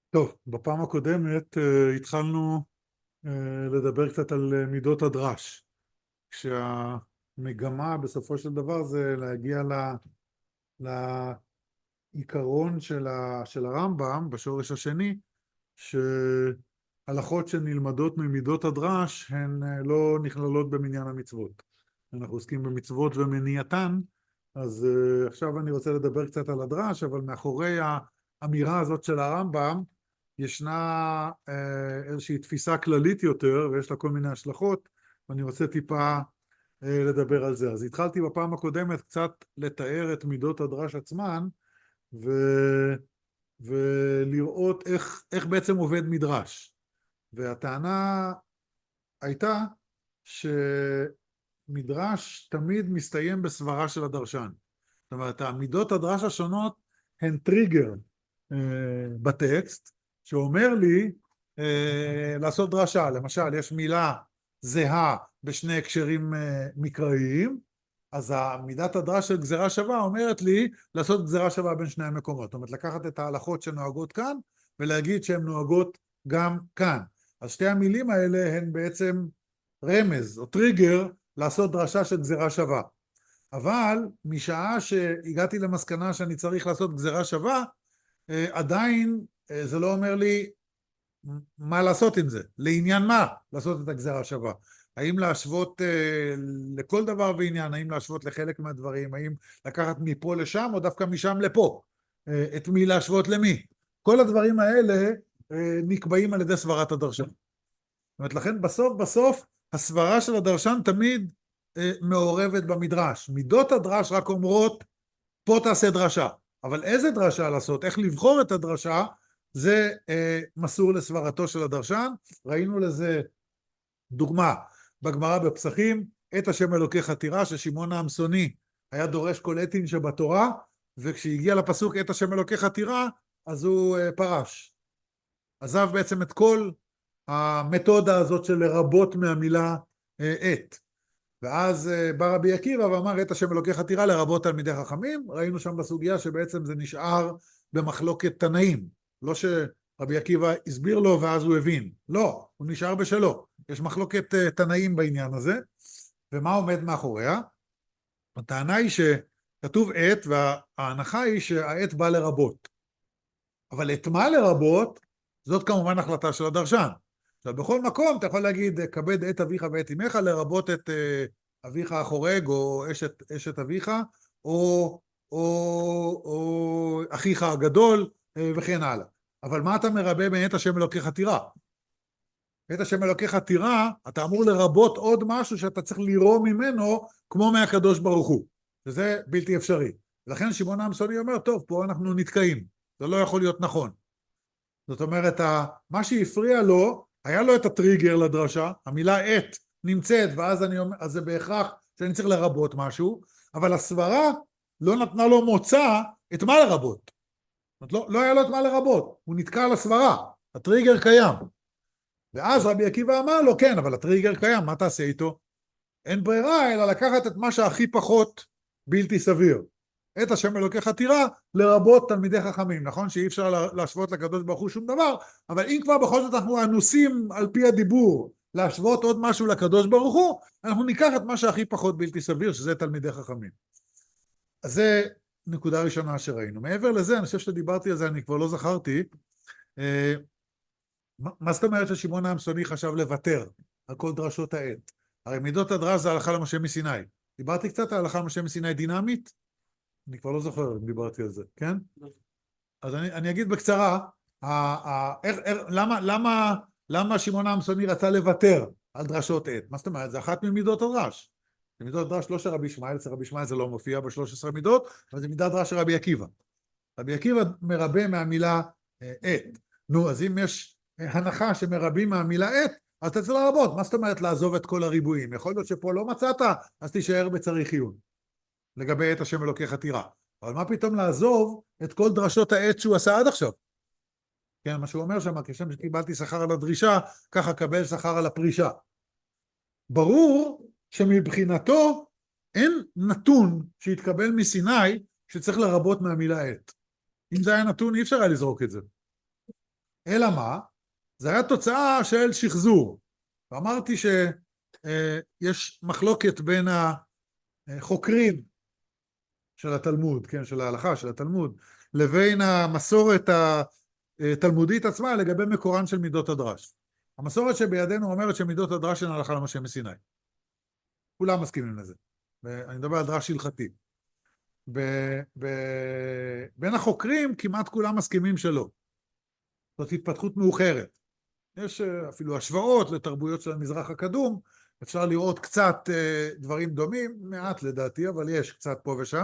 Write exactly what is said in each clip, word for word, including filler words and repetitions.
טוב, בפעם הקודמת אה, התחלנו אה, לדבר קצת על אה, מידות הדרש, כשהמגמה בסופו של דבר זה להגיע ל- לעיקרון של, ה, של הרמב"ם בשורש השני, שהלכות שנלמדות ממידות הדרש הן אה, לא נכללות במניין המצוות. אנחנו עוסקים במצוות ומניעתן, אז אה, עכשיו אני רוצה לדבר קצת על הדרש, אבל מאחורי האמירה הזאת של הרמב"ם ישנה אה, איזושהי תפיסה כללית יותר, ויש לה כל מיני השלכות, ואני רוצה טיפה אה, לדבר על זה. אז התחלתי בפעם הקודמת קצת לתאר את מידות הדרש עצמן, ו... ולראות איך, איך בעצם עובד מדרש. והטענה הייתה שמדרש תמיד מסתיים בסברה של הדרשן. זאת אומרת, המידות הדרש השונות הן טריגר אה, בטקסט, שאומר לי אה, לעשות דרשה. למשל, יש מילה זהה בשני הקשרים אה, מקראיים, אז מידת הדרש של גזירה שווה אומרת לי לעשות גזירה שווה בין שני המקומות. זאת אומרת, לקחת את ההלכות שנוהגות כאן, ולהגיד שהן נוהגות גם כאן. אז שתי המילים האלה הן בעצם רמז או טריגר לעשות דרשה של גזירה שווה. אבל משעה שהגעתי למסקנה שאני צריך לעשות גזירה שווה, עדיין זה לא אומר לי מה לעשות עם זה, לעניין מה לעשות את הגזירה שווה. האם להשוות לכל דבר ועניין, האם להשוות לחלק מהדברים, האם לקחת מפה לשם או דווקא משם לפה, את מי להשוות למי. כל הדברים האלה נקבעים על ידי סברת הדרשן. זאת אומרת, לכן בסוף בסוף הסברה של הדרשן תמיד מעורבת במדרש. מידות הדרש רק אומרות, פה תעשה דרשה. אבל איזה דרשה לעשות, איך לבחור את הדרשה, זה אה, מסור לסברתו של הדרשן. ראינו לזה דוגמה בגמרא בפסחים, את השם אלוקיך תירא, ששמעון העמסוני היה דורש כל עתין שבתורה, וכשהגיע לפסוק את השם אלוקיך תירא, אז הוא אה, פרש. עזב בעצם את כל המתודה הזאת של לרבות מהמילה אה, את. ואז בא רבי עקיבא ואמר את השם אלוקיך תירא לרבות תלמידי חכמים. ראינו שם בסוגיה שבעצם זה נשאר במחלוקת תנאים, לא שרבי עקיבא הסביר לו ואז הוא הבין, לא, הוא נשאר בשלו. יש מחלוקת תנאים בעניין הזה. ומה עומד מאחוריה? הטענה היא שכתוב את, וההנחה היא שהעת בא לרבות, אבל את מה לרבות זאת כמובן החלטה של הדרשן. עכשיו, בכל מקום אתה יכול להגיד, כבד את אביך ואת אמך, לרבות את אביך החורג, או אשת, אשת אביך, או, או, או אחיך הגדול, וכן הלאה. אבל מה אתה מרבה בין את השם אלוקיך תירא? את השם אלוקיך תירא, אתה אמור לרבות עוד משהו שאתה צריך לראות ממנו, כמו מהקדוש ברוך הוא. וזה בלתי אפשרי. לכן שמעון העמסוני אומר, טוב, פה אנחנו נתקעים. זה לא יכול להיות נכון. זאת אומרת, מה שהפריע לו, היה לו את הטריגר לדרשה, המילה את נמצאת, ואז אני אומר, אז זה בהכרח שאני צריך לרבות משהו, אבל הסברה לא נתנה לו מוצא את מה לרבות. זאת אומרת, לא, לא היה לו את מה לרבות, הוא נתקע על הסברה, הטריגר קיים. ואז רבי עקיבא אמר לו, כן, אבל הטריגר קיים, מה תעשה איתו? אין ברירה, אלא לקחת את מה שהכי פחות בלתי סביר. את השם אלוקיך תירא לרבות תלמידי חכמים. נכון שאי אפשר להשוות לקדוש ברוך הוא שום דבר, אבל אם כבר בכל זאת אנחנו אנוסים על פי הדיבור להשוות עוד משהו לקדוש ברוך הוא, אנחנו ניקח את מה שהכי פחות בלתי סביר, שזה תלמידי חכמים. אז זה נקודה ראשונה שראינו. מעבר לזה, אני חושב שדיברתי על זה, אני כבר לא זכרתי, מה זאת אומרת ששמעון העמסוני חשב לוותר על כל דרשות העת? הרי מידות הדרש זה הלכה למשה מסיני. דיברתי קצת על הלכה למשה מסיני דינמית? אני כבר לא זוכר אם דיברתי על זה, כן? אז אני, אני אגיד בקצרה, ה, ה, איך, איך, למה, למה, למה שמעון העמסוני רצה לוותר על דרשות עת? מה זאת אומרת? זה אחת ממידות הדרש. זה מידות הדרש לא של רבי ישמעאל, אצל רבי ישמעאל זה לא מופיע ב-שלוש עשרה מידות, אבל זה מידת דרש של רבי עקיבא. רבי עקיבא מרבה מהמילה עת. נו, אז אם יש הנחה שמרבים מהמילה עת, אז אתה צריך לרבות. מה זאת אומרת לעזוב את כל הריבועים? יכול להיות שפה לא מצאת, אז תישאר בצריך עיון. לגבי את השם אלוקיך תירא. אבל מה פתאום לעזוב את כל דרשות העת שהוא עשה עד עכשיו? כן, מה שהוא אומר שם, כשם שקיבלתי שכר על הדרישה, ככה קבל שכר על הפרישה. ברור שמבחינתו אין נתון שהתקבל מסיני שצריך לרבות מהמילה עת. אם זה היה נתון, אי אפשר היה לזרוק את זה. אלא מה? זה היה תוצאה של שחזור. ואמרתי שיש מחלוקת בין החוקרים של התלמוד, כן, של ההלכה, של התלמוד, לבין המסורת התלמודית עצמה לגבי מקורן של מידות הדרש. המסורת שבידינו אומרת שמידות הדרש הן הלכה למשה מסיני. כולם מסכימים לזה. ואני מדבר על דרש הלכתי. ב- ב- בין החוקרים כמעט כולם מסכימים שלא. זאת התפתחות מאוחרת. יש אפילו השוואות לתרבויות של המזרח הקדום, אפשר לראות קצת דברים דומים, מעט לדעתי, אבל יש קצת פה ושם.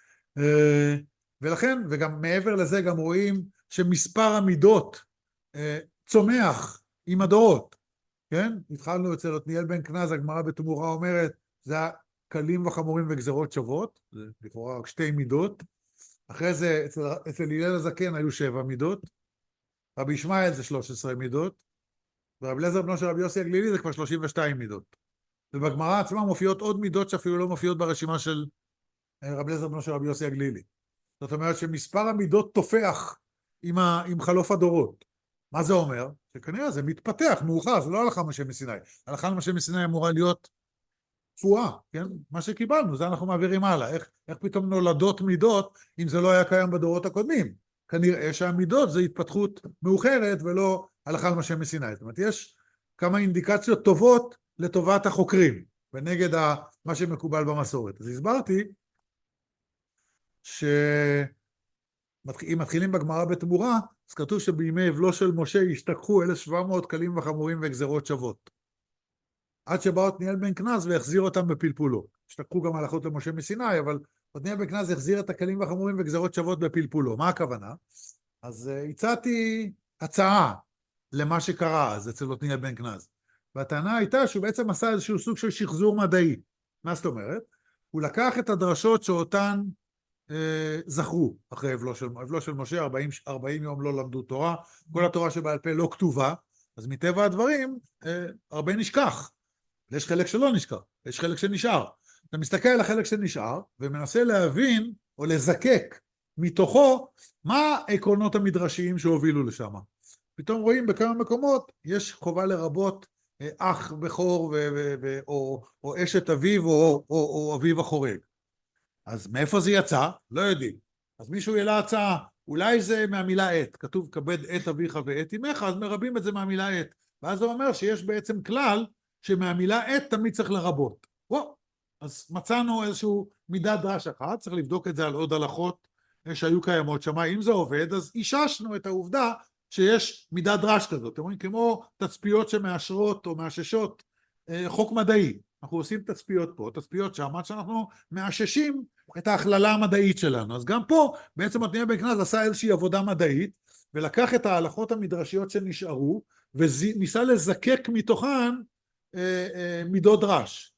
ולכן, וגם מעבר לזה גם רואים שמספר המידות צומח עם הדורות, כן? התחלנו אצל עתניאל בן קנז, הגמרא בתמורה אומרת, זה קלים וחמורים וגזרות שוות, זה לכאורה רק שתי מידות. אחרי זה אצל, אצל הלל הזקן היו שבע מידות, רבי ישמעאל זה שלוש עשרה מידות, ורבי אליעזר בנו של רבי יוסי הגלילי זה כבר שלושים ושתיים מידות. ובגמרא עצמה מופיעות עוד מידות שאפילו לא מופיעות ברשימה של רבי אליעזר בנו של רבי יוסי הגלילי. זאת אומרת שמספר המידות תופח עם, ה, עם חלוף הדורות. מה זה אומר? שכנראה זה מתפתח, מאוחר, זה לא הלכה משה מסיני. הלכה למשה מסיני אמורה להיות תפואה, כן? מה שקיבלנו, זה אנחנו מעבירים הלאה. איך, איך פתאום נולדות מידות אם זה לא היה קיים בדורות הקודמים? כנראה שהמידות זה התפתחות מאוחרת ולא הלכה למשה מסיני. זאת אומרת, יש כמה אינדיקציות טובות לטובת החוקרים, ונגד ה, מה שמקובל במסורת. אז הסברתי שאם מתחילים בגמרא בתמורה, אז כתוב שבימי אבלו של משה השתכחו אלף ושבע מאות קלים וחמורים וגזרות שוות. עד שבא עתניאל בן קנז והחזיר אותם בפלפולו. השתכחו גם הלכות למשה מסיני, אבל עתניאל בן קנז החזיר את הקלים וחמורים וגזרות שוות בפלפולו. מה הכוונה? אז uh, הצעתי הצעה למה שקרה אז אצל עתניאל בן קנז. והטענה הייתה שהוא בעצם עשה איזשהו סוג של שחזור מדעי. מה זאת אומרת? הוא לקח את הדרשות שאותן אה, זכרו אחרי אבלו של, אבלו של משה, ארבעים, ארבעים יום לא למדו תורה, כל התורה שבעל פה לא כתובה, אז מטבע הדברים אה, הרבה נשכח. יש חלק שלא נשכח, יש חלק שנשאר. אתה מסתכל על החלק שנשאר ומנסה להבין או לזקק מתוכו מה העקרונות המדרשיים שהובילו לשם. פתאום רואים בכמה מקומות יש חובה לרבות אח בכור ו- ו- ו- או, או אשת אביו או, או, או אביו החורג. אז מאיפה זה יצא? לא יודעים. אז מישהו העלה הצעה, אולי זה מהמילה עת, כתוב כבד עת אביך ועת אמך, אז מרבים את זה מהמילה עת. ואז הוא אומר שיש בעצם כלל שמהמילה עת תמיד צריך לרבות. וואו, אז מצאנו איזשהו מידת דרש אחת, צריך לבדוק את זה על עוד הלכות שהיו קיימות שם. אם זה עובד, אז איששנו את העובדה שיש מידת דרש כזאת. אתם רואים, כמו תצפיות שמאשרות או מאששות חוק מדעי. אנחנו עושים תצפיות פה, תצפיות שם, עד שאנחנו מאששים את ההכללה המדעית שלנו. אז גם פה בעצם עתניאל בן קנז עשה איזושהי עבודה מדעית, ולקח את ההלכות המדרשיות שנשארו, וניסה לזקק מתוכן אה, אה, מידות דרש.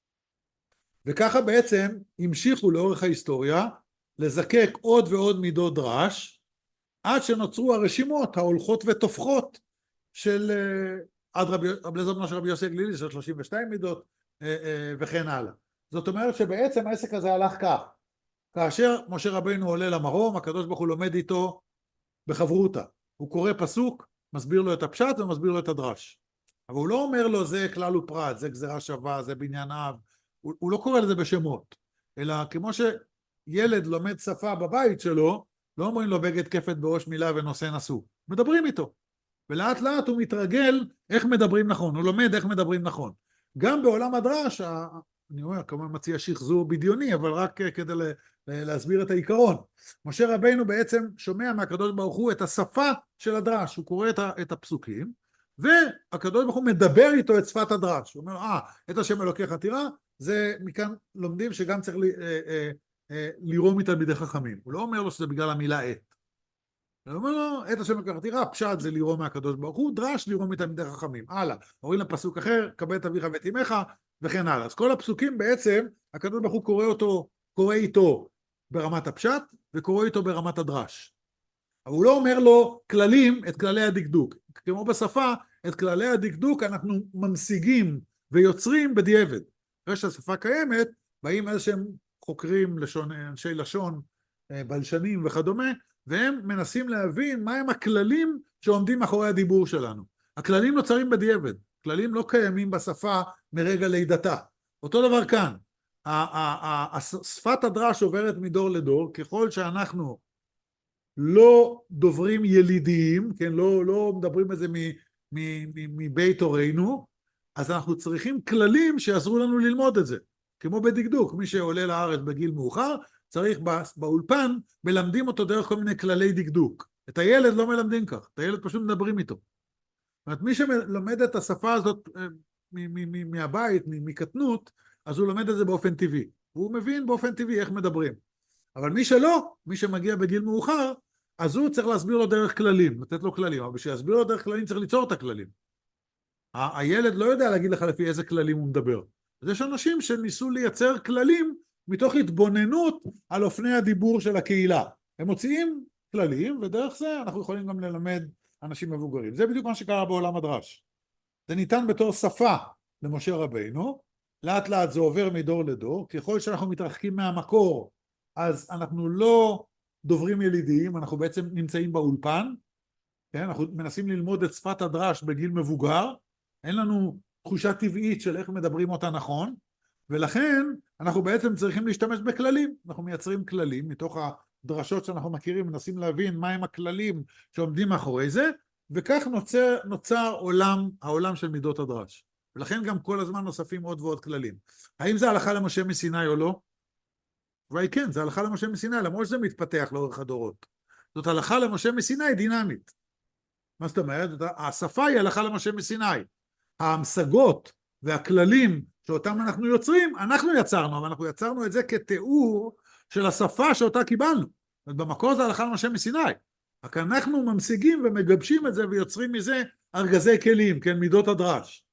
וככה בעצם המשיכו לאורך ההיסטוריה לזקק עוד ועוד מידות דרש, עד שנוצרו הרשימות ההולכות ותופחות של עד רבי אליעזר בנו של רבי יוסי הגלילי, של שלושים ושתיים מידות וכן הלאה. זאת אומרת שבעצם העסק הזה הלך כך. כאשר משה רבינו עולה למרום, הקדוש ברוך הוא לומד איתו בחברותה. הוא קורא פסוק, מסביר לו את הפשט ומסביר לו את הדרש. אבל הוא לא אומר לו זה כלל ופרט, זה גזרה שווה, זה בניין אב. הוא, הוא לא קורא לזה בשמות. אלא כמו שילד לומד שפה בבית שלו, לא אומרים לו בגד כפת בראש מילה ונושא נשוא. מדברים איתו. ולאט לאט הוא מתרגל איך מדברים נכון, הוא לומד איך מדברים נכון. גם בעולם הדרש, אני אומר, כמובן מציע שחזור בדיוני, אבל רק כדי להסביר את העיקרון. משה רבינו בעצם שומע מהקדוש ברוך הוא את השפה של הדרש, הוא קורא את הפסוקים, והקדוש ברוך הוא מדבר איתו את שפת הדרש. הוא אומר, אה, את השם אלוקיך תירא, זה מכאן לומדים שגם צריך לרום מתלמידי חכמים. הוא לא אומר לו שזה בגלל המילה עת. הוא אומר לו, את השם אלוקיך תירא, פשט זה לירום מהקדוש ברוך הוא, דרש לירום מתלמידי חכמים. הלאה, עוברים לפסוק אחר, כבד את אביך ואת אמך, וכן הלאה. אז כל הפסוקים בעצם, הקדוש ברוך הוא קורא אותו, קורא איתו ברמת הפשט, וקורא איתו ברמת הדרש. אבל הוא לא אומר לו כללים, את כללי הדקדוק. כמו בשפה, את כללי הדקדוק אנחנו ממשיגים ויוצרים בדיעבד. אחרי שהשפה קיימת, באים איזשהם חוקרים, לשון, אנשי לשון, בלשנים וכדומה, והם מנסים להבין מהם הכללים שעומדים מאחורי הדיבור שלנו. הכללים נוצרים בדיעבד, כללים לא קיימים בשפה מרגע לידתה. אותו דבר כאן, שפת הדרש עוברת מדור לדור, ככל שאנחנו לא דוברים ילידיים, כן, לא, לא מדברים את זה מבית הורינו, אז אנחנו צריכים כללים שיעזרו לנו ללמוד את זה. כמו בדקדוק, מי שעולה לארץ בגיל מאוחר, צריך באולפן, מלמדים אותו דרך כל מיני כללי דקדוק. את הילד לא מלמדים כך, את הילד פשוט מדברים איתו. זאת אומרת, מי שלומד את השפה הזאת מהבית, מקטנות, אז הוא לומד את זה באופן טבעי. הוא מבין באופן טבעי איך מדברים. אבל מי שלא, מי שמגיע בגיל מאוחר, אז הוא צריך להסביר לו דרך כללים, לתת לו כללים, אבל בשביל להסביר לו דרך כללים צריך ליצור את הכללים. ה- הילד לא יודע להגיד לך לפי איזה כללים הוא מדבר. אז יש אנשים שניסו לייצר כללים מתוך התבוננות על אופני הדיבור של הקהילה. הם מוציאים כללים, ודרך זה אנחנו יכולים גם ללמד אנשים מבוגרים. זה בדיוק מה שקרה בעולם הדרש. זה ניתן בתור שפה למשה רבינו, לאט לאט זה עובר מדור לדור, ככל שאנחנו מתרחקים מהמקור, אז אנחנו לא דוברים ילידיים, אנחנו בעצם נמצאים באולפן, כן? אנחנו מנסים ללמוד את שפת הדרש בגיל מבוגר, אין לנו תחושה טבעית של איך מדברים אותה נכון, ולכן אנחנו בעצם צריכים להשתמש בכללים, אנחנו מייצרים כללים מתוך הדרשות שאנחנו מכירים, מנסים להבין מהם הכללים שעומדים מאחורי זה, וכך נוצר, נוצר עולם, העולם של מידות הדרש. ולכן גם כל הזמן נוספים עוד ועוד כללים. האם זה הלכה למשה מסיני או לא? ואי כן, זה הלכה למשה מסיני, למרות שזה מתפתח לאורך הדורות. זאת הלכה למשה מסיני דינמית. מה זאת אומרת? השפה היא הלכה למשה מסיני. ההמשגות והכללים שאותם אנחנו יוצרים, אנחנו יצרנו, אבל אנחנו יצרנו את זה כתיאור של השפה שאותה קיבלנו. במקור זה הלכה למשה מסיני. רק אנחנו ממשיגים ומגבשים את זה ויוצרים מזה ארגזי כלים, כן, מידות הדרש.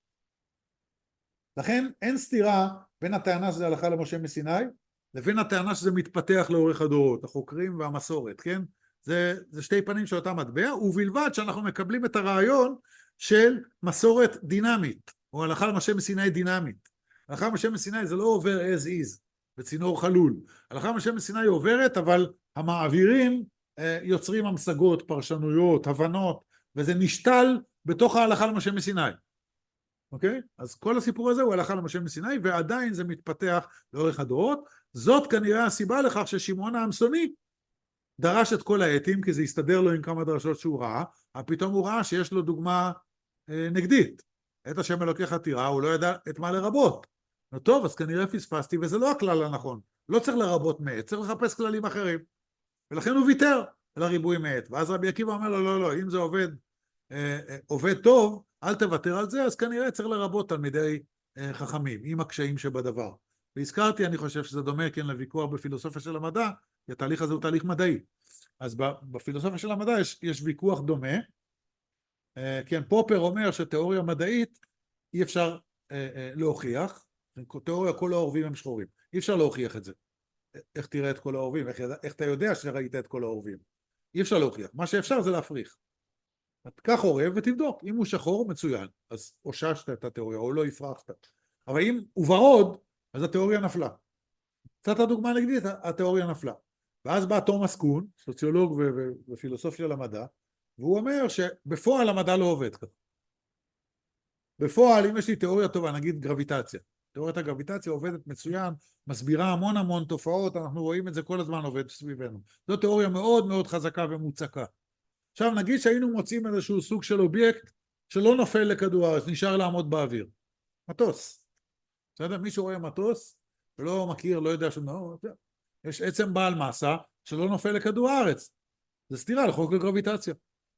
לכן אין סתירה בין הטענה שזה הלכה למשה מסיני, לבין הטענה שזה מתפתח לאורך הדורות, החוקרים והמסורת, כן? זה, זה שתי פנים של אותה מטבע, ובלבד שאנחנו מקבלים את הרעיון של מסורת דינמית, או הלכה למשה מסיני דינמית. הלכה למשה מסיני זה לא עובר as is, בצינור חלול. הלכה למשה מסיני עוברת, אבל המעבירים אה, יוצרים המשגות, פרשנויות, הבנות, וזה נשתל בתוך ההלכה למשה מסיני. אוקיי? אז כל הסיפור הזה הוא הלכה למשה מסיני, ועדיין זה מתפתח לאורך הדורות. זאת כנראה הסיבה לכך ששמעון העמסוני דרש את כל העתים, כי זה הסתדר לו עם כמה דרשות שהוא ראה, אבל פתאום הוא ראה שיש לו דוגמה אה, נגדית. את השם אלוקיך תירא, הוא לא ידע את מה לרבות. טוב, אז כנראה פספסתי, וזה לא הכלל הנכון. לא צריך לרבות מעט, צריך לחפש כללים אחרים. ולכן הוא ויתר על הריבוי מעט. ואז רבי עקיבא אומר לו, לא, לא, אם זה עובד, אה, אה, עובד טוב, אל תוותר על זה, אז כנראה צריך לרבות תלמידי אה, חכמים, עם הקשיים שבדבר. והזכרתי, אני חושב שזה דומה, כן, לוויכוח בפילוסופיה של המדע, כי התהליך הזה הוא תהליך מדעי. אז בפילוסופיה של המדע יש, יש ויכוח דומה. אה, כן, פופר אומר שתיאוריה מדעית אי אפשר אה, אה, להוכיח, תיאוריה כל העורבים הם שחורים, אי אפשר להוכיח את זה. איך תראה את כל העורבים, איך, איך אתה יודע שראית את כל העורבים? אי אפשר להוכיח, מה שאפשר זה להפריך. קח עורב ותבדוק, אם הוא שחור מצוין, אז אוששת את התיאוריה, או לא הפרחת. אבל אם הוא ורוד, אז התיאוריה נפלה. קצת הדוגמה נגדית, התיאוריה נפלה. ואז בא תומאס קון, סוציולוג ופילוסוף של המדע, והוא אומר שבפועל המדע לא עובד ככה. בפועל, אם יש לי תיאוריה טובה, נגיד גרביטציה, תיאוריית הגרביטציה עובדת מצוין, מסבירה המון המון תופעות, אנחנו רואים את זה כל הזמן עובד סביבנו. זו תיאוריה מאוד מאוד חזקה ומוצקה. עכשיו נגיד שהיינו מוצאים איזשהו סוג של אובייקט שלא נופל לכדור הארץ, נשאר לעמוד באוויר. מטוס. בסדר? מישהו רואה מטוס ולא מכיר, לא יודע שום... יש עצם בעל מסה שלא נופל לכדור הארץ. זה סתירה לחוק הגרביטציה.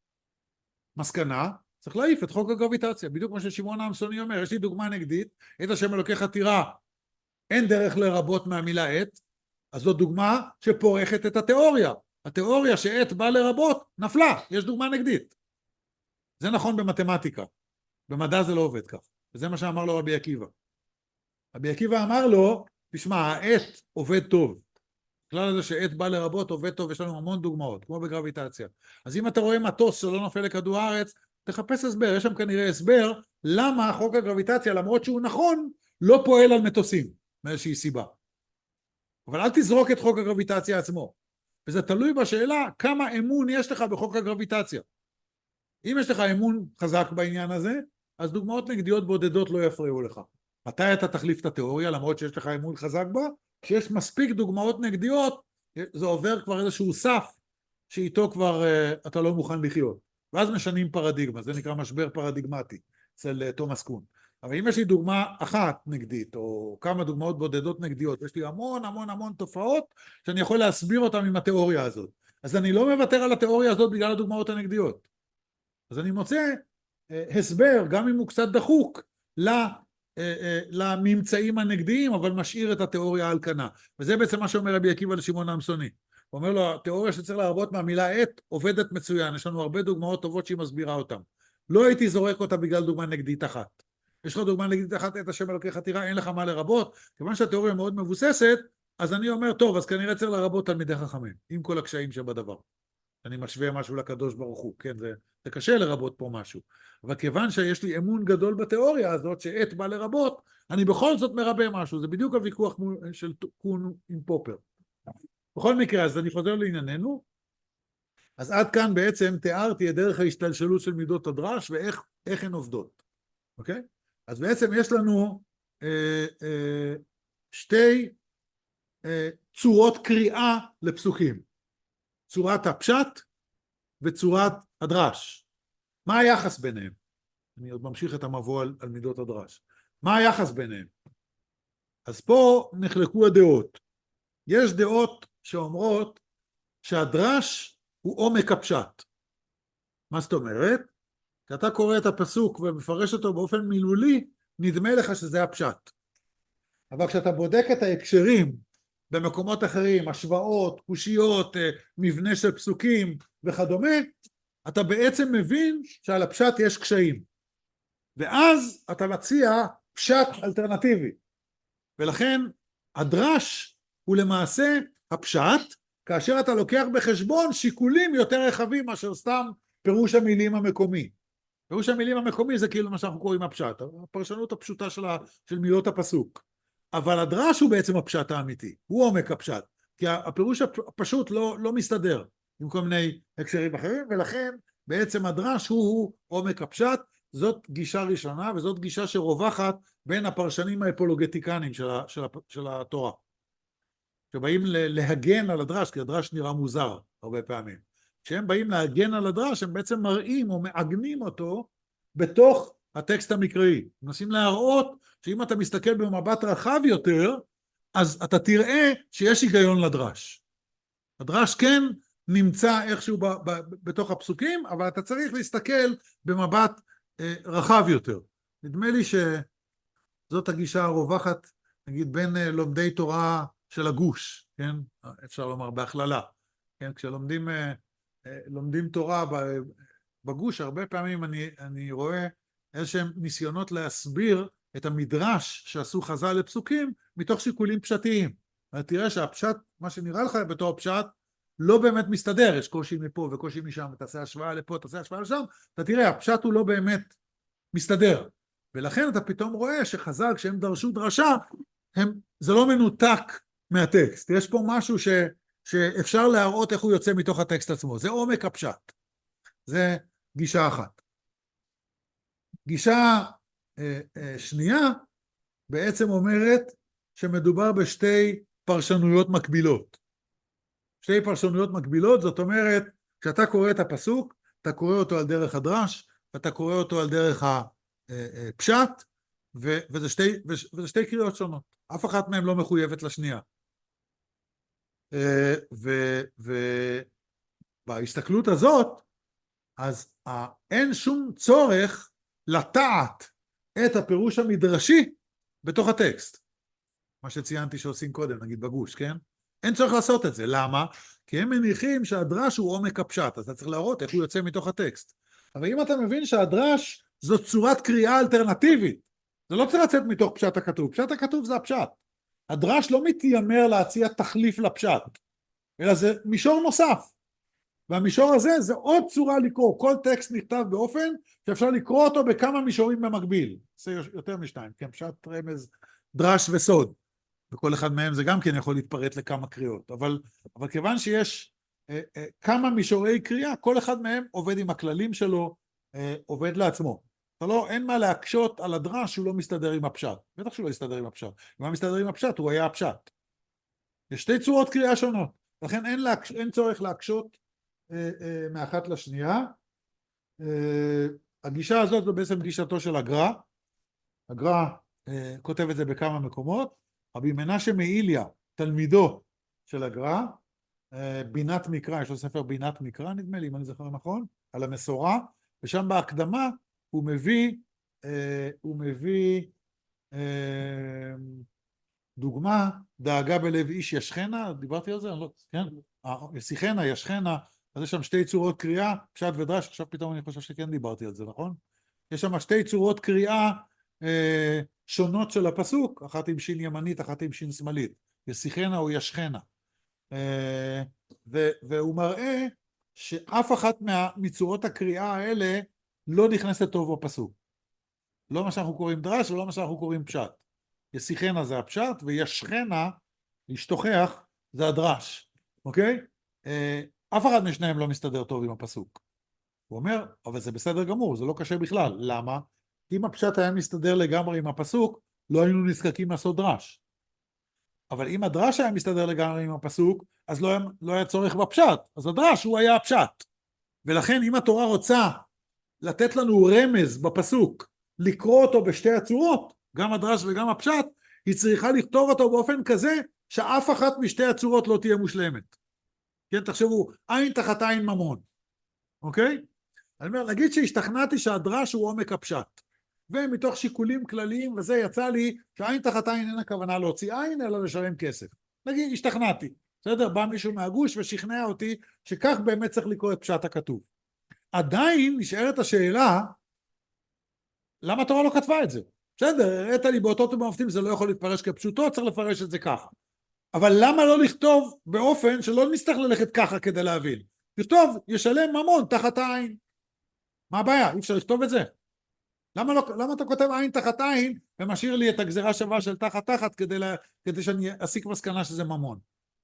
מסקנה, צריך להעיף את חוק הגרביטציה. בדיוק מה ששמעון העמסוני אומר, יש לי דוגמה נגדית, את השם אלוקיך תירא, אין דרך לרבות מהמילה עת, אז זו דוגמה שפורכת את התיאוריה. התיאוריה שעת בא לרבות נפלה, יש דוגמה נגדית. זה נכון במתמטיקה, במדע זה לא עובד כך, וזה מה שאמר לו רבי עקיבא. רבי עקיבא אמר לו, תשמע, העת עובד טוב. כלל הזה שעת בא לרבות עובד טוב, יש לנו המון דוגמאות, כמו בגרביטציה. אז אם אתה רואה מטוס שלא נופל לכדור הארץ, תחפש הסבר, יש שם כנראה הסבר, למה חוק הגרביטציה, למרות שהוא נכון, לא פועל על מטוסים, מאיזושהי סיבה. אבל אל תזרוק את חוק הגרביטציה עצמו. וזה תלוי בשאלה כמה אמון יש לך בחוק הגרביטציה. אם יש לך אמון חזק בעניין הזה, אז דוגמאות נגדיות בודדות לא יפריעו לך. מתי אתה תחליף את התיאוריה, למרות שיש לך אמון חזק בה? כשיש מספיק דוגמאות נגדיות, זה עובר כבר איזשהו סף, שאיתו כבר uh, אתה לא מוכן לחיות. ואז משנים פרדיגמה, זה נקרא משבר פרדיגמטי, אצל uh, תומאס קון. אבל אם יש לי דוגמה אחת נגדית, או כמה דוגמאות בודדות נגדיות, יש לי המון המון המון תופעות, שאני יכול להסביר אותן עם התיאוריה הזאת. אז אני לא מוותר על התיאוריה הזאת בגלל הדוגמאות הנגדיות. אז אני מוצא uh, הסבר, גם אם הוא קצת דחוק, ל... לממצאים הנגדיים, אבל משאיר את התיאוריה על כנה. וזה בעצם מה שאומר רבי עקיבא לשמעון העמסוני. הוא אומר לו, התיאוריה שצריך להרבות מהמילה עת עובדת מצוין, יש לנו הרבה דוגמאות טובות שהיא מסבירה אותן. לא הייתי זורק אותה בגלל דוגמה נגדית אחת. יש לך דוגמה נגדית אחת, את השם אלוקי חתירה, אין לך מה לרבות, כיוון שהתיאוריה מאוד מבוססת, אז אני אומר, טוב, אז כנראה צריך לרבות תלמידי חכמים, עם כל הקשיים שבדבר. אני משווה משהו לקדוש ברוך הוא, כן, זה, זה קשה לרבות פה משהו. אבל כיוון שיש לי אמון גדול בתיאוריה הזאת, שעת בא לרבות, אני בכל זאת מרבה משהו, זה בדיוק הוויכוח של קון עם פופר. בכל מקרה, אז אני חוזר לענייננו, אז עד כאן בעצם תיארתי את דרך ההשתלשלות של מידות הדרש, ואיך איך הן עובדות, אוקיי? אז בעצם יש לנו אה, אה, שתי אה, צורות קריאה לפסוקים. צורת הפשט וצורת הדרש. מה היחס ביניהם? אני עוד ממשיך את המבוא על, על מידות הדרש. מה היחס ביניהם? אז פה נחלקו הדעות. יש דעות שאומרות שהדרש הוא עומק הפשט. מה זאת אומרת? כשאתה קורא את הפסוק ומפרש אותו באופן מילולי, נדמה לך שזה הפשט. אבל כשאתה בודק את ההקשרים, במקומות אחרים, השוואות, קושיות, מבנה של פסוקים וכדומה, אתה בעצם מבין שעל הפשט יש קשיים. ואז אתה מציע פשט אלטרנטיבי. ולכן הדרש הוא למעשה הפשט, כאשר אתה לוקח בחשבון שיקולים יותר רחבים מאשר סתם פירוש המילים המקומי. פירוש המילים המקומי זה כאילו מה שאנחנו קוראים הפשט, הפרשנות הפשוטה של, ה, של מילות הפסוק. אבל הדרש הוא בעצם הפשט האמיתי, הוא עומק הפשט, כי הפירוש הפשוט לא, לא מסתדר עם כל מיני הקשרים אחרים, ולכן בעצם הדרש הוא, הוא עומק הפשט. זאת גישה ראשונה, וזאת גישה שרווחת בין הפרשנים האפולוגטיקנים של, ה, של, ה, של התורה, שבאים להגן על הדרש, כי הדרש נראה מוזר הרבה פעמים. כשהם באים להגן על הדרש, הם בעצם מראים או מעגנים אותו בתוך הטקסט המקראי. מנסים להראות שאם אתה מסתכל במבט רחב יותר, אז אתה תראה שיש היגיון לדרש. הדרש כן נמצא איכשהו ב- ב- בתוך הפסוקים, אבל אתה צריך להסתכל במבט אה, רחב יותר. נדמה לי שזאת הגישה הרווחת, נגיד, בין אה, לומדי תורה של הגוש, כן? אפשר לומר בהכללה. כן? כשלומדים אה, אה, לומדים תורה בגוש, הרבה פעמים אני, אני רואה איזשהם ניסיונות להסביר את המדרש שעשו חז"ל לפסוקים מתוך שיקולים פשטיים. תראה שהפשט, מה שנראה לך בתור הפשט, לא באמת מסתדר, יש קושי מפה וקושי משם, תעשה השוואה לפה, תעשה השוואה לשם, אתה תראה, הפשט הוא לא באמת מסתדר. ולכן אתה פתאום רואה שחז"ל, כשהם דרשו דרשה, הם, זה לא מנותק מהטקסט. יש פה משהו ש, שאפשר להראות איך הוא יוצא מתוך הטקסט עצמו. זה עומק הפשט. זה גישה אחת. גישה אה, אה, שנייה בעצם אומרת שמדובר בשתי פרשנויות מקבילות. שתי פרשנויות מקבילות, זאת אומרת, כשאתה קורא את הפסוק, אתה קורא אותו על דרך הדרש, ואתה קורא אותו על דרך הפשט, וזה שתי, וזה שתי קריאות שונות. אף אחת מהן לא מחויבת לשנייה. ובהסתכלות הזאת, אז אין שום צורך לטעת את הפירוש המדרשי בתוך הטקסט. מה שציינתי שעושים קודם, נגיד בגוש, כן? אין צורך לעשות את זה. למה? כי הם מניחים שהדרש הוא עומק הפשט, אז אתה צריך להראות איך הוא יוצא מתוך הטקסט. אבל אם אתה מבין שהדרש זו צורת קריאה אלטרנטיבית, זה לא צריך לצאת מתוך פשט הכתוב. פשט הכתוב זה הפשט. הדרש לא מתיימר להציע תחליף לפשט, אלא זה מישור נוסף. והמישור הזה זה עוד צורה לקרוא. כל טקסט נכתב באופן שאפשר לקרוא אותו בכמה מישורים במקביל. זה יותר משתיים, כן, פשט, רמז, דרש וסוד. וכל אחד מהם זה גם כן יכול להתפרט לכמה קריאות. אבל, אבל כיוון שיש כמה מישורי קריאה, כל אחד מהם עובד עם הכללים שלו, עובד לעצמו. אתה לא, אין מה להקשות על הדרש שהוא לא מסתדר עם הפשט. בטח שהוא לא יסתדר עם הפשט. אם הוא מסתדר עם הפשט, הוא היה הפשט. יש שתי צורות קריאה שונות, לכן אין, להקש, אין צורך להקשות אה, אה, מאחת לשנייה. אה, הגישה הזאת זו בעצם גישתו של הגר"א. הגר"א אה, כותב את זה בכמה מקומות. רבי מנשה מאיליה, תלמידו של הגר"א, אה, בינת מקרא, יש לו ספר בינת מקרא נדמה לי, אם אני זוכר נכון, על המסורה, ושם בהקדמה הוא מביא, אה, הוא מביא אה, דוגמה, דאגה בלב איש ישכנה, דיברתי על זה? לא, כן? ישיחנה, ישכנה, אז יש שם שתי צורות קריאה, פשט ודרש, עכשיו פתאום אני חושב שכן דיברתי על זה, נכון? יש שם שתי צורות קריאה אה, שונות של הפסוק, אחת עם שין ימנית, אחת עם שין שמאלית, ישיחנה או ישכנה. אה, ו, והוא מראה שאף אחת מה, מצורות הקריאה האלה לא נכנסת טוב בפסוק. לא מה שאנחנו קוראים דרש ולא מה שאנחנו קוראים פשט. ישיחנה זה הפשט, וישכנה, להשתוכח, זה הדרש, אוקיי? אף אחד משניהם לא מסתדר טוב עם הפסוק. הוא אומר, אבל זה בסדר גמור, זה לא קשה בכלל. למה? אם הפשט היה מסתדר לגמרי עם הפסוק, לא היינו נזקקים לעשות דרש. אבל אם הדרש היה מסתדר לגמרי עם הפסוק, אז לא היה, לא היה צורך בפשט. אז הדרש הוא היה הפשט. ולכן אם התורה רוצה לתת לנו רמז בפסוק, לקרוא אותו בשתי הצורות, גם הדרש וגם הפשט, היא צריכה לכתוב אותו באופן כזה, שאף אחת משתי הצורות לא תהיה מושלמת. כן, תחשבו, עין תחת עין ממון. אוקיי? אני אומר, נגיד שהשתכנעתי שהדרש הוא עומק הפשט, ומתוך שיקולים כלליים וזה יצא לי שעין תחת עין אין הכוונה להוציא עין, אלא לשלם כסף. נגיד, השתכנעתי. בסדר? בא מישהו מהגוש ושכנע אותי שכך באמת צריך לקרוא את פשט הכתוב. עדיין נשארת השאלה, למה התורה לא כתבה את זה? בסדר, הראית לי באותות ובמופתים זה לא יכול להתפרש כפשוטו, צריך לפרש את זה ככה. אבל למה לא לכתוב באופן שלא נצטרך ללכת ככה כדי להבין? לכתוב, ישלם ממון תחת העין. מה הבעיה? אי אפשר לכתוב את זה. למה, לא, למה אתה כותב עין תחת עין ומשאיר לי את הגזירה שווה של תחת תחת כדי, לה, כדי שאני אסיק מסקנה שזה ממון?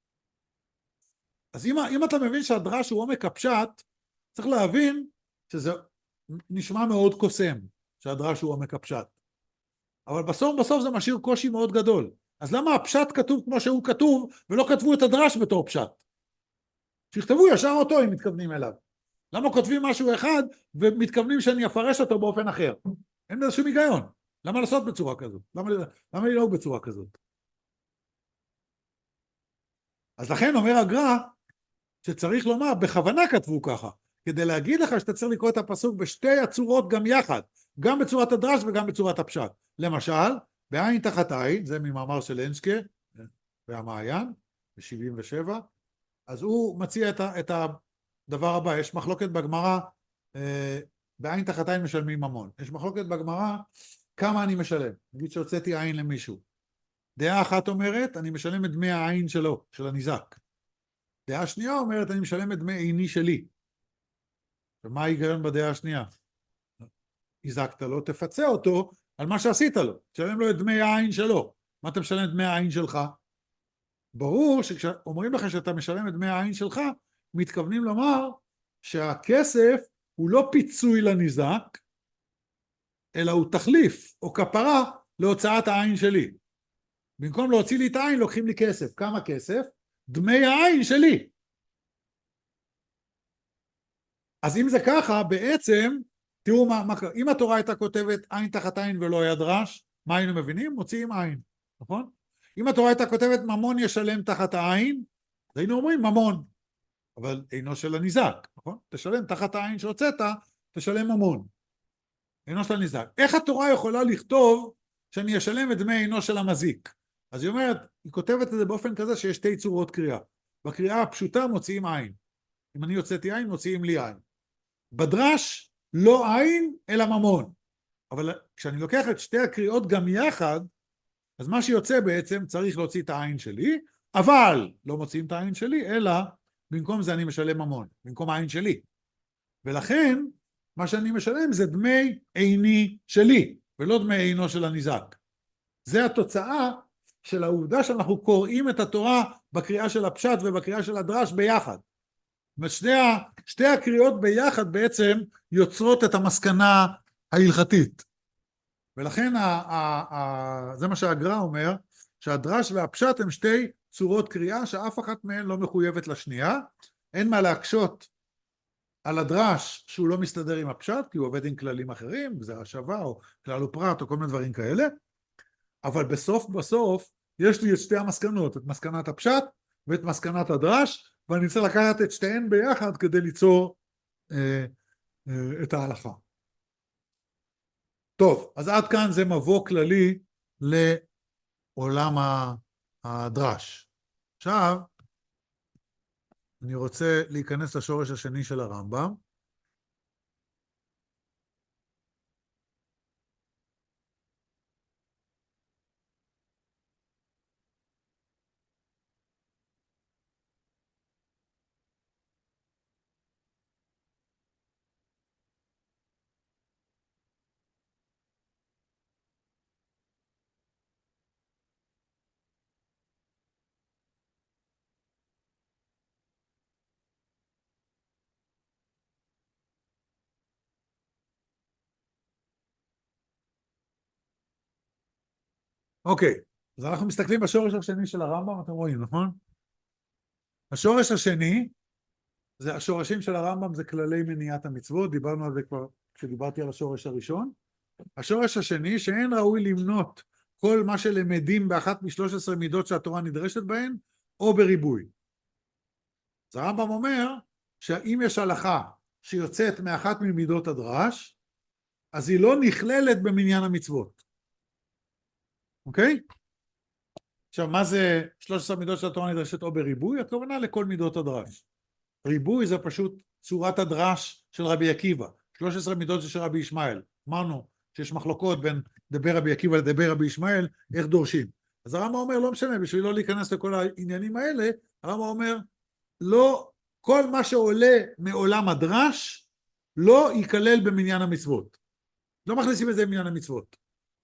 אז אם, אם אתה מבין שהדרש הוא עומק הפשט, צריך להבין שזה נשמע מאוד קוסם, שהדרש הוא עומק הפשט. אבל בסוף בסוף זה משאיר קושי מאוד גדול. אז למה הפשט כתוב כמו שהוא כתוב, ולא כתבו את הדרש בתור פשט? שיכתבו ישר אותו אם מתכוונים אליו. למה כותבים משהו אחד, ומתכוונים שאני אפרש אותו באופן אחר? אין בזה שום היגיון. למה לעשות בצורה כזאת? למה, למה לנהוג בצורה כזאת? אז לכן אומר הגר"א, שצריך לומר, בכוונה כתבו ככה, כדי להגיד לך שאתה צריך לקרוא את הפסוק בשתי הצורות גם יחד, גם בצורת הדרש וגם בצורת הפשט. למשל, בעין תחת עין, זה ממאמר של אנסקה, והמעיין, ב-שבעים ושבע, אז הוא מציע את, ה, את הדבר הבא, יש מחלוקת בגמרא, אה, בעין תחת עין משלמים ממון. יש מחלוקת בגמרא, כמה אני משלם. נגיד שהוצאתי עין למישהו. דעה אחת אומרת, אני משלם את דמי העין שלו, של הניזק. דעה שנייה אומרת, אני משלם את דמי עיני שלי. ומה ההיגיון בדעה השנייה? הזקת לו, תפצה אותו על מה שעשית לו. תשלם לו את דמי העין שלו. מה אתה משלם את דמי העין שלך? ברור שכשאומרים לך שאתה משלם את דמי העין שלך, מתכוונים לומר שהכסף הוא לא פיצוי לניזק, אלא הוא תחליף או כפרה להוצאת העין שלי. במקום להוציא לי את העין, לוקחים לי כסף. כמה כסף? דמי העין שלי. אז אם זה ככה, בעצם, תראו מה, מה, אם התורה הייתה כותבת עין תחת עין ולא היה דרש, מה היינו מבינים? מוציאים עין, נכון? אם התורה הייתה כותבת ממון ישלם תחת העין, היינו אומרים ממון, אבל אינו של הניזק, נכון? תשלם תחת העין שהוצאת, תשלם ממון. אינו של הניזק. איך התורה יכולה לכתוב שאני אשלם את דמי אינו של המזיק? אז היא אומרת, היא כותבת את זה באופן כזה שיש שתי צורות קריאה. בקריאה הפשוטה מוציאים עין. אם אני יוצאתי עין, מוציאים לי עין. בדרש, לא עין, אלא ממון. אבל כשאני לוקח את שתי הקריאות גם יחד, אז מה שיוצא בעצם צריך להוציא את העין שלי, אבל לא מוציאים את העין שלי, אלא במקום זה אני משלם ממון, במקום העין שלי. ולכן, מה שאני משלם זה דמי עיני שלי, ולא דמי עינו של הניזק. זה התוצאה של העובדה שאנחנו קוראים את התורה בקריאה של הפשט ובקריאה של הדרש ביחד. שתי, שתי הקריאות ביחד בעצם יוצרות את המסקנה ההלכתית. ולכן ה, ה, ה, זה מה שהגר"א אומר, שהדרש והפשט הם שתי צורות קריאה שאף אחת מהן לא מחויבת לשנייה. אין מה להקשות על הדרש שהוא לא מסתדר עם הפשט, כי הוא עובד עם כללים אחרים, גזירה שווה או כלל ופרט או כל מיני דברים כאלה, אבל בסוף בסוף יש לי את שתי המסקנות, את מסקנת הפשט ואת מסקנת הדרש, ואני צריך לקחת את שתיהן ביחד כדי ליצור אה, אה, את ההלכה. טוב, אז עד כאן זה מבוא כללי לעולם הדרש. עכשיו, אני רוצה להיכנס לשורש השני של הרמב"ם. אוקיי, אז אנחנו מסתכלים בשורש השני של הרמב"ם, אתם רואים, נכון? השורש השני, זה השורשים של הרמב"ם, זה כללי מניעת המצוות, דיברנו על זה כבר כשדיברתי על השורש הראשון. השורש השני, שאין ראוי למנות כל מה שלמדים באחת משלוש עשרה מידות שהתורה נדרשת בהן, או בריבוי. אז הרמב"ם אומר, שאם יש הלכה שיוצאת מאחת ממידות הדרש, אז היא לא נכללת במניין המצוות. אוקיי? עכשיו, מה זה שלוש עשרה מידות שהתורה נדרשת או בריבוי? הכוונה לכל מידות הדרש. ריבוי זה פשוט צורת הדרש של רבי עקיבא. שלוש עשרה מידות זה של רבי ישמעאל. אמרנו שיש מחלוקות בין דבר רבי עקיבא לדבר רבי ישמעאל, איך דורשים. אז הרמב"ם אומר, לא משנה, בשביל לא להיכנס לכל העניינים האלה, הרמב"ם אומר, לא, כל מה שעולה מעולם הדרש, לא ייכלל במניין המצוות. לא מכניסים את זה במניין המצוות.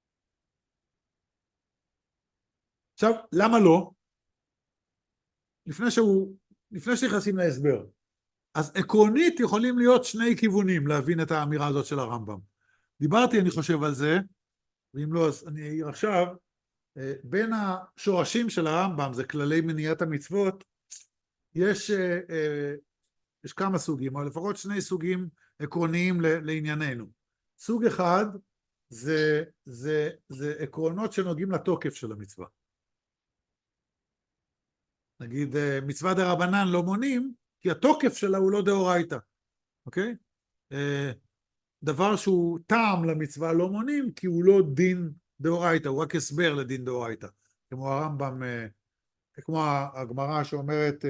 עכשיו, למה לא? לפני שהוא, לפני שנכנסים להסבר. אז עקרונית יכולים להיות שני כיוונים להבין את האמירה הזאת של הרמב"ם. דיברתי, אני חושב על זה, ואם לא, אז אני אעיר עכשיו, בין השורשים של הרמב"ם, זה כללי מניעת המצוות, יש, יש כמה סוגים, או לפחות שני סוגים עקרוניים לענייננו. סוג אחד, זה, זה, זה עקרונות שנוגעים לתוקף של המצווה. נגיד, מצווה דרבנן לא מונים, כי התוקף שלה הוא לא דאורייתא, אוקיי? דבר שהוא טעם למצווה לא מונים, כי הוא לא דין דאורייתא, הוא רק הסבר לדין דאורייתא. כמו הרמב"ם, כמו הגמרא שאומרת,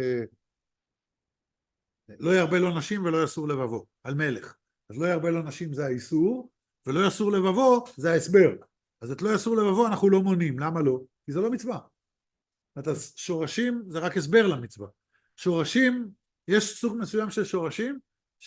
לא ירבה לו נשים ולא יסור לבבו, על מלך. אז לא ירבה לו נשים זה האיסור, ולא יסור לבבו זה ההסבר. אז את לא יסור לבבו אנחנו לא מונים, למה לא? כי זה לא מצווה. אז שורשים זה רק הסבר למצווה. שורשים, יש סוג מסוים של שורשים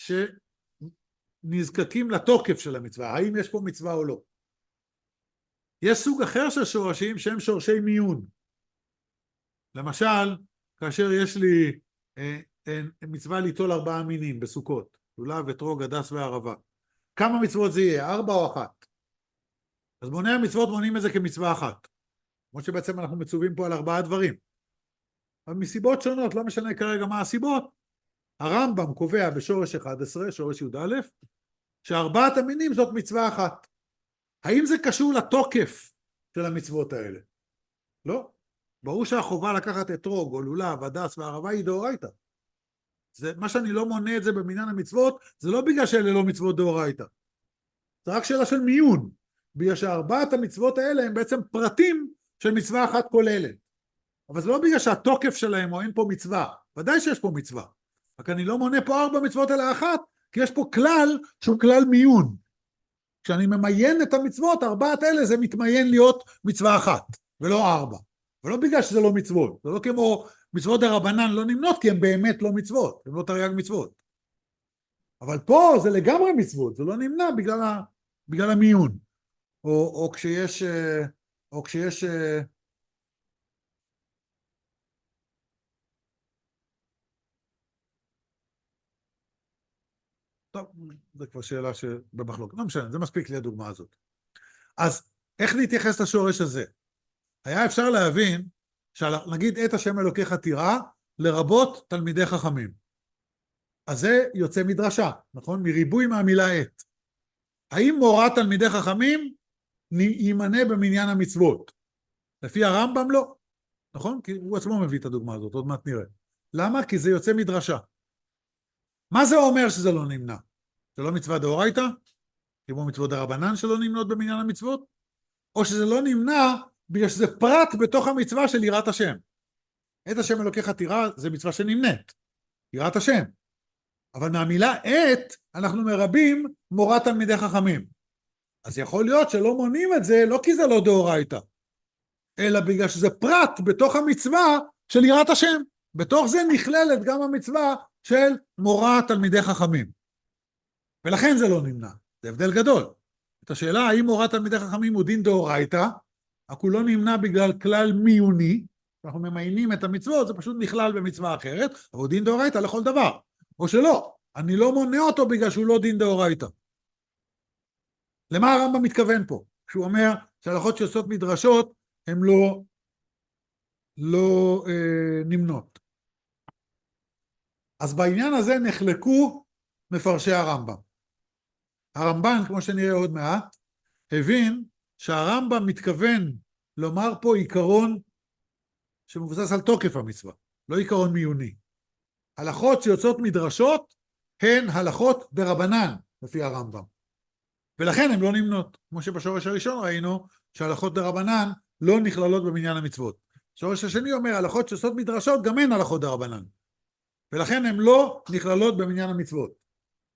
שנזקקים לתוקף של המצווה, האם יש פה מצווה או לא. יש סוג אחר של שורשים שהם שורשי מיון. למשל, כאשר יש לי אה, אה, מצווה ליטול ארבעה מינים בסוכות, לולב, אתרוג, הדס וערבה. כמה מצוות זה יהיה? ארבע או אחת? אז מוני המצוות מונים את זה כמצווה אחת. כמו שבעצם אנחנו מצווים פה על ארבעה דברים. אבל מסיבות שונות, לא משנה כרגע מה הסיבות, הרמב"ם קובע בשורש אחד עשר, שורש י"א, שארבעת המינים זאת מצווה אחת. האם זה קשור לתוקף של המצוות האלה? לא. ברור שהחובה לקחת אתרוג או לולב, הדס וערבה היא דאורייתא. זה, מה שאני לא מונה את זה במניין המצוות, זה לא בגלל שאלה לא מצוות דאורייתא. זה רק שאלה של מיון. בגלל שארבעת המצוות האלה הם בעצם פרטים של מצווה אחת כוללת. אבל זה לא בגלל שהתוקף שלהם או אין פה מצווה. ודאי שיש פה מצווה. רק אני לא מונה פה ארבע מצוות אלא אחת, כי יש פה כלל שהוא כלל מיון. כשאני ממיין את המצוות, ארבעת אלה זה מתמיין להיות מצווה אחת, ולא ארבע. ולא בגלל שזה לא מצוות. זה לא כמו מצוות דרבנן לא נמנות, כי הן באמת לא מצוות. הן לא תרי"ג מצוות. אבל פה זה לגמרי מצוות. זה לא נמנע בגלל, ה, בגלל המיון. או, או כשיש... או כשיש... טוב, זו כבר שאלה שבמחלוקת, לא משנה, זה מספיק לי הדוגמה הזאת. אז איך להתייחס לשורש הזה? היה אפשר להבין, שנגיד את השם אלוקיך תירא, לרבות תלמידי חכמים. אז זה יוצא מדרשה, נכון? מריבוי מהמילה את. האם מורת תלמידי חכמים יימנה במניין המצוות? לפי הרמב"ם לא, נכון? כי הוא עצמו מביא את הדוגמה הזאת, עוד מעט נראה. למה? כי זה יוצא מדרשה. מה זה אומר שזה לא נמנע? זה לא מצווה דאורייתא? כמו מצוות דרבנן שלא נמנות במניין המצוות? או שזה לא נמנע בגלל שזה פרט בתוך המצווה של יראת השם? את השם אלוקיך תירא זה מצווה שנמנית, יראת השם. אבל מהמילה את אנחנו מרבים מורת תלמידי חכמים. אז יכול להיות שלא מונים את זה, לא כי זה לא דאורייתא, אלא בגלל שזה פרט בתוך המצווה של יראת השם. בתוך זה נכללת גם המצווה של מורת תלמידי חכמים. ולכן זה לא נמנע. זה הבדל גדול. את השאלה האם מורת תלמידי חכמים הוא דין דאורייתא, רק הוא לא נמנע בגלל כלל מיוני, אנחנו ממיינים את המצוות, זה פשוט נכלל במצווה אחרת, אבל הוא דין דאורייתא לכל דבר. או שלא, אני לא מונה אותו בגלל שהוא לא דין דאורייתא. למה הרמב"ם מתכוון פה? כשהוא אומר שהלכות שיוצאות מדרשות הן לא, לא אה, נמנות. אז בעניין הזה נחלקו מפרשי הרמב"ם. הרמב"ן, כמו שנראה עוד מעט, הבין שהרמב"ם מתכוון לומר פה עיקרון שמבוסס על תוקף המצווה, לא עיקרון מיוני. הלכות שיוצאות מדרשות הן הלכות דרבנן לפי הרמב"ם, ולכן הן לא נמנות, כמו שבשורש הראשון ראינו שהלכות דרבנן לא נכללות במניין המצוות. השורש השני אומר הלכות שיוצאות מדרשות גם הן הלכות דרבנן, ולכן הן לא נכללות במניין המצוות.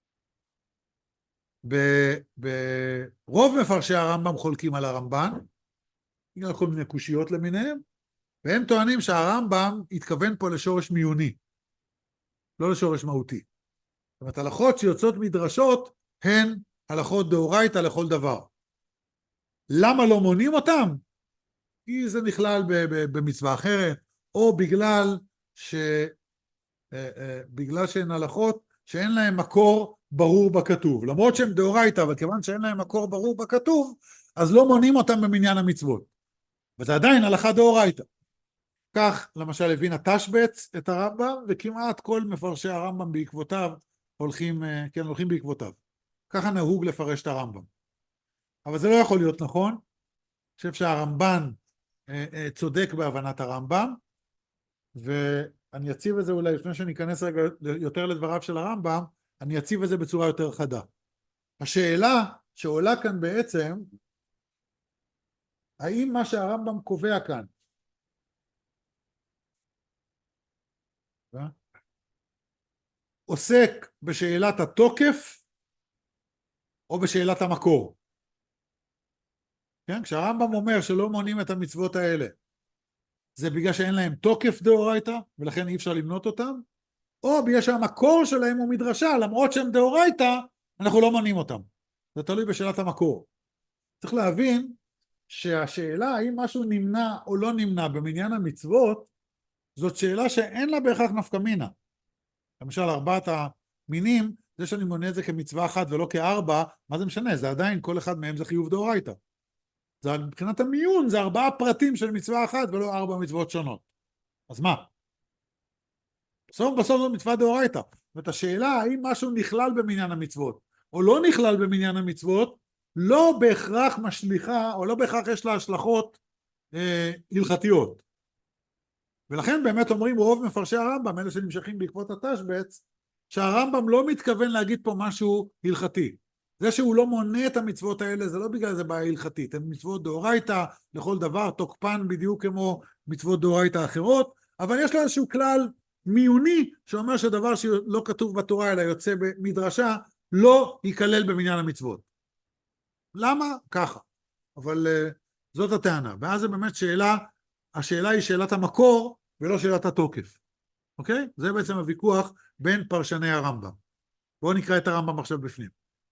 ברוב מפרשי הרמב"ם חולקים על הרמב"ן, בגלל כל מיני קושיות למיניהם, והם טוענים שהרמב"ם התכוון פה לשורש מיוני, לא לשורש מהותי. זאת אומרת, הלכות שיוצאות מדרשות הן הלכות דאורייתא לכל דבר. למה לא מונים אותם? כי זה נכלל במצווה אחרת, או בגלל ש... בגלל שהן הלכות שאין להם מקור ברור בכתוב. למרות שהן דאורייתא, אבל כיוון שאין להם מקור ברור בכתוב, אז לא מונים אותם במניין המצוות. וזה עדיין הלכה דאורייתא. כך למשל הבין התשבץ את הרמב"ם, וכמעט כל מפרשי הרמב"ם בעקבותיו הולכים, כן, הולכים בעקבותיו. ככה נהוג לפרש את הרמב"ם. אבל זה לא יכול להיות נכון. אני חושב שהרמב"ן אה, אה, צודק בהבנת הרמב"ם, ואני אציב את זה אולי, לפני שאני אכנס רגע יותר לדבריו של הרמב"ם, אני אציב את זה בצורה יותר חדה. השאלה שעולה כאן בעצם, האם מה שהרמב"ם קובע כאן, עוסק בשאלת התוקף או בשאלת המקור? כן? כשהרמב"ם אומר שלא מונים את המצוות האלה, זה בגלל שאין להם תוקף דאורייתא ולכן אי אפשר למנות אותם, או בגלל שהמקור שלהם הוא מדרשה, למרות שהם דאורייתא אנחנו לא מונים אותם. זה תלוי בשאלת המקור. צריך להבין שהשאלה האם משהו נמנע או לא נמנע במניין המצוות, זאת שאלה שאין לה בהכרח נפקא מינה. למשל ארבעת המינים, זה שאני מונה את זה כמצווה אחת ולא כארבע, מה זה משנה? זה עדיין כל אחד מהם זה חיוב דאורייתא. זה מבחינת המיון, זה ארבעה פרטים של מצווה אחת ולא ארבע מצוות שונות. אז מה? בסוף בסוף זו מצווה דאורייתא. ואת השאלה האם משהו נכלל במניין המצוות או לא נכלל במניין המצוות, לא בהכרח משליחה או לא בהכרח יש לה השלכות אה, הלכתיות. ולכן באמת אומרים רוב מפרשי הרמב"ם, אלה שנמשכים בעקבות התשבץ, שהרמב"ם לא מתכוון להגיד פה משהו הלכתי. זה שהוא לא מונה את המצוות האלה, זה לא בגלל זה בעיה הלכתית, הן מצוות דאורייתא לכל דבר, תוקפן בדיוק כמו מצוות דאורייתא אחרות, אבל יש לו איזשהו כלל מיוני, שאומר שדבר שלא כתוב בתורה אלא יוצא במדרשה, לא ייכלל במניין המצוות. למה? ככה. אבל uh, זאת הטענה. ואז זה באמת שאלה, השאלה היא שאלת המקור, ולא שאלת התוקף. אוקיי? זה בעצם הוויכוח בין פרשני הרמב"ם. בואו נקרא את הרמב"ם עכשיו בפנים.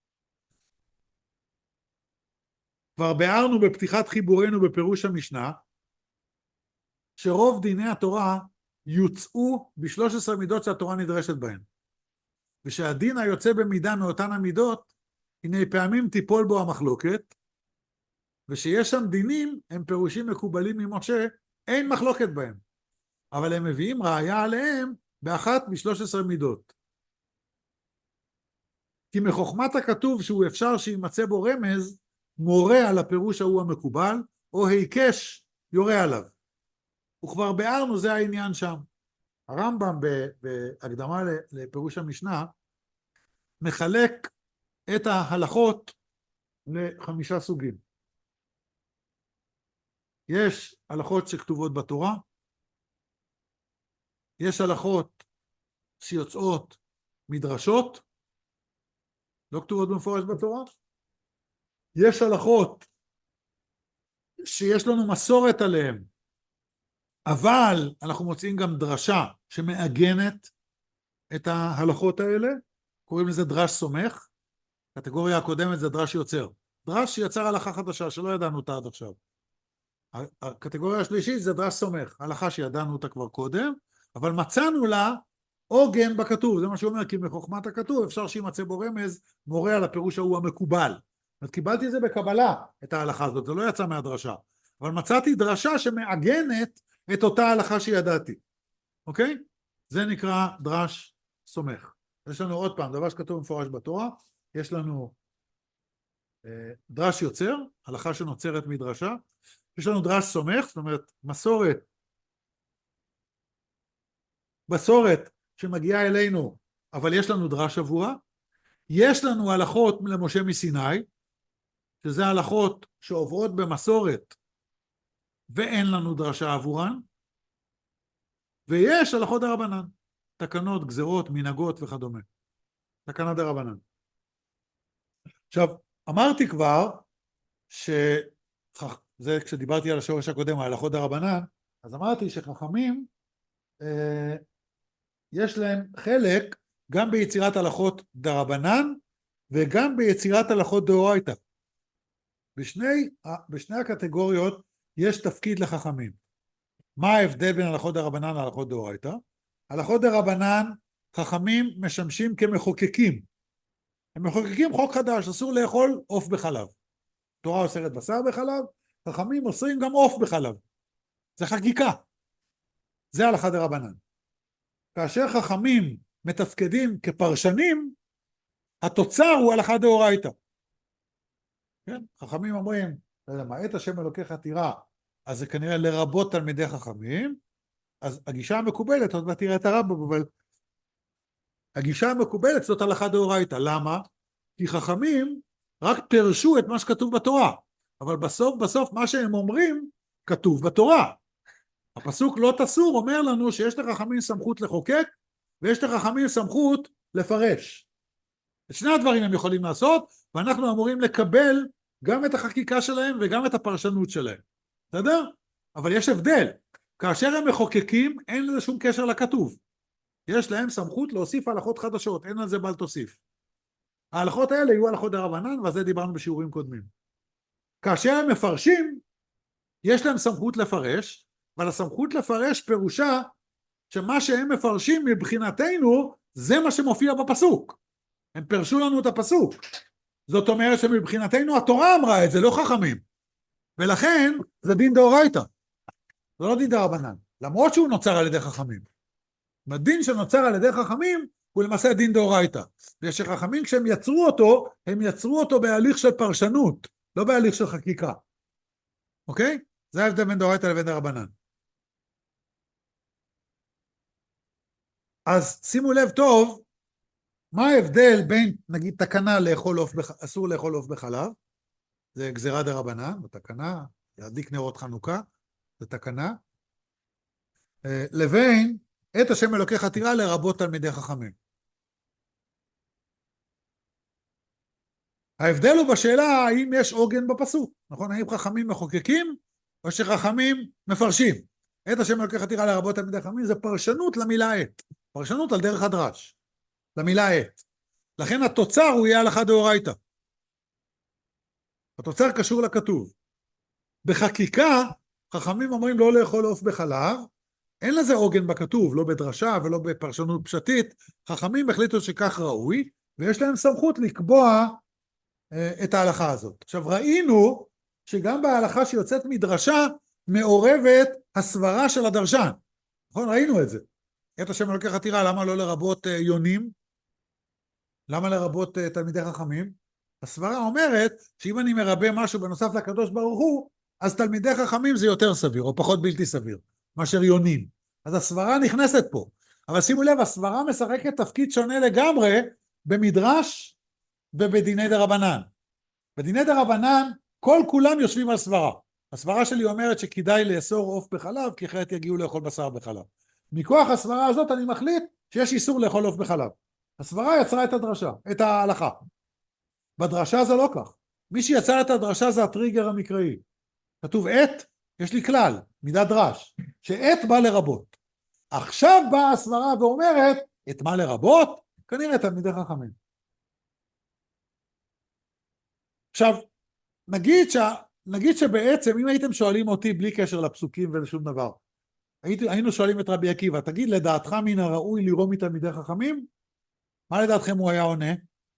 כבר ביארנו בפתיחת חיבורנו בפירוש המשנה, שרוב דיני התורה יוצאו בשלוש עשרה מידות שהתורה נדרשת בהן. ושהדין היוצא במידה מאותן המידות, הנה פעמים תיפול בו המחלוקת, ושיש שם דינים, הם פירושים מקובלים ממשה, אין מחלוקת בהם. אבל הם מביאים ראיה עליהם באחת משלוש עשרה מידות. כי מחוכמת הכתוב שהוא אפשר שימצא בו רמז, מורה על הפירוש ההוא המקובל, או היקש יורה עליו. וכבר ביארנו, זה העניין שם. הרמב"ם בהקדמה לפירוש המשנה, מחלק את ההלכות לחמישה סוגים. יש הלכות שכתובות בתורה, יש הלכות שיוצאות מדרשות, לא כתובות במפורש בתורה, יש הלכות שיש לנו מסורת עליהן, אבל אנחנו מוצאים גם דרשה שמעגנת את ההלכות האלה, קוראים לזה דרש סומך. הקטגוריה הקודמת זה דרש יוצר. דרש שיצר הלכה חדשה שלא ידענו אותה עד עכשיו. הקטגוריה השלישית זה דרש סומך, הלכה שידענו אותה כבר קודם, אבל מצאנו לה עוגן בכתוב. זה מה שאומר, כי מחוכמת הכתוב אפשר שימצא בו רמז, מורה על הפירוש ההוא המקובל. אז קיבלתי את זה בקבלה, את ההלכה הזאת, זה לא יצא מהדרשה. אבל מצאתי דרשה שמעגנת את אותה הלכה שידעתי. אוקיי? זה נקרא דרש סומך. יש לנו עוד פעם, דבר שכתוב מפורש בתורה, יש לנו אה, דרש יוצר, הלכה שנוצרת מדרשה, יש לנו דרש סומך, זאת אומרת מסורת, מסורת שמגיעה אלינו, אבל יש לנו דרש עבורה, יש לנו הלכות למשה מסיני, שזה הלכות שעוברות במסורת, ואין לנו דרשה עבורן, ויש הלכות דרבנן, תקנות, גזרות, מנהגות וכדומה. תקנה דרבנן. עכשיו, אמרתי כבר, שזה כשדיברתי על השורש הקודם, ההלכות דרבנן, אז אמרתי שחכמים, אה, יש להם חלק גם ביצירת הלכות דרבנן, וגם ביצירת הלכות דאורייתא. בשני, בשני הקטגוריות יש תפקיד לחכמים. מה ההבדל בין הלכות דרבנן להלכות דאורייתא? הלכות דרבנן, חכמים משמשים כמחוקקים. הם מחוקקים חוק חדש, אסור לאכול עוף בחלב. תורה אוסרת בשר בחלב, חכמים אוסרים גם עוף בחלב. זה חקיקה. זה הלכה דרבנן. כאשר חכמים מתפקדים כפרשנים, התוצר הוא הלכה דאורייתא. כן? חכמים אומרים, למעט השם אלוקיך תירא, אז זה כנראה לרבות תלמידי חכמים, אז הגישה המקובלת, עוד תראה את הרמב"ם, אבל הגישה המקובלת זאת הלכה דאורייתא. למה? כי חכמים רק פירשו את מה שכתוב בתורה, אבל בסוף בסוף מה שהם אומרים כתוב בתורה. הפסוק לא תסור אומר לנו שיש לחכמים סמכות לחוקק, ויש לחכמים סמכות לפרש. את שני הדברים הם יכולים לעשות, ואנחנו אמורים לקבל גם את החקיקה שלהם וגם את הפרשנות שלהם. בסדר? אבל יש הבדל. כאשר הם מחוקקים, אין לזה שום קשר לכתוב. יש להם סמכות להוסיף הלכות חדשות, אין על זה בל תוסיף. ההלכות האלה יהיו הלכות דרבנן, ועל זה דיברנו בשיעורים קודמים. כאשר הם מפרשים, יש להם סמכות לפרש, אבל הסמכות לפרש פירושה שמה שהם מפרשים מבחינתנו, זה מה שמופיע בפסוק. הם פרשו לנו את הפסוק. זאת אומרת שמבחינתנו התורה אמרה את זה, לא חכמים. ולכן זה דין דאורייתא. זה לא דין דרבנן, למרות שהוא נוצר על ידי חכמים. הדין שנוצר על ידי חכמים הוא למעשה דין דאורייתא. ושחכמים כשהם יצרו אותו, הם יצרו אותו בהליך של פרשנות, לא בהליך של חקיקה. אוקיי? זה ההבדל בין דאורייתא לבין דרבנן. אז שימו לב טוב, מה ההבדל בין, נגיד, תקנה לאכול עוף, אסור לאכול עוף בחלב, זה גזירה דרבנן, בתקנה, להדליק נרות חנוכה, זה תקנה, לבין את השם אלוקיך תירא לרבות תלמידי חכמים. ההבדל הוא בשאלה האם יש עוגן בפסוק, נכון? האם חכמים מחוקקים או שחכמים מפרשים. את השם אלוקיך תירא לרבות תלמידי חכמים זה פרשנות למילה עת, פרשנות על דרך הדרש, למילה עת. לכן התוצר הוא יהיה הלכה דאורייתא. התוצר קשור לכתוב. בחקיקה, חכמים אומרים לא לאכול עוף בחלב, אין לזה עוגן בכתוב, לא בדרשה ולא בפרשנות פשטית, חכמים החליטו שכך ראוי, ויש להם סמכות לקבוע אה, את ההלכה הזאת. עכשיו ראינו שגם בהלכה שיוצאת מדרשה, מעורבת הסברה של הדרשן, נכון? ראינו את זה. את השם אלוקי חתירה, למה לא לרבות אה, יונים? למה לרבות אה, תלמידי חכמים? הסברה אומרת שאם אני מרבה משהו בנוסף לקדוש ברוך הוא, אז תלמידי חכמים זה יותר סביר, או פחות בלתי סביר, מאשר יונים. אז הסברה נכנסת פה. אבל שימו לב, הסברה משחקת תפקיד שונה לגמרי במדרש ובדיני דרבנן. בדיני דרבנן, כל כולם יושבים על סברה. הסברה שלי אומרת שכדאי לאסור עוף בחלב, כי אחרת יגיעו לאכול בשר בחלב. מכוח הסברה הזאת אני מחליט שיש איסור לאכול עוף בחלב. הסברה יצרה את הדרשה, את ההלכה. בדרשה זה לא כך. מי שיצר את הדרשה זה הטריגר המקראי. כתוב עת, יש לי כלל, מידת דרש, שעת בא לרבות. עכשיו באה הסברה ואומרת, את מה לרבות? כנראה תלמידי חכמים. עכשיו, נגיד, ש... נגיד שבעצם, אם הייתם שואלים אותי בלי קשר לפסוקים ולשום דבר, הייתי, היינו שואלים את רבי עקיבא, תגיד, לדעתך מן הראוי לרום מתלמידי חכמים? מה לדעתכם הוא היה עונה?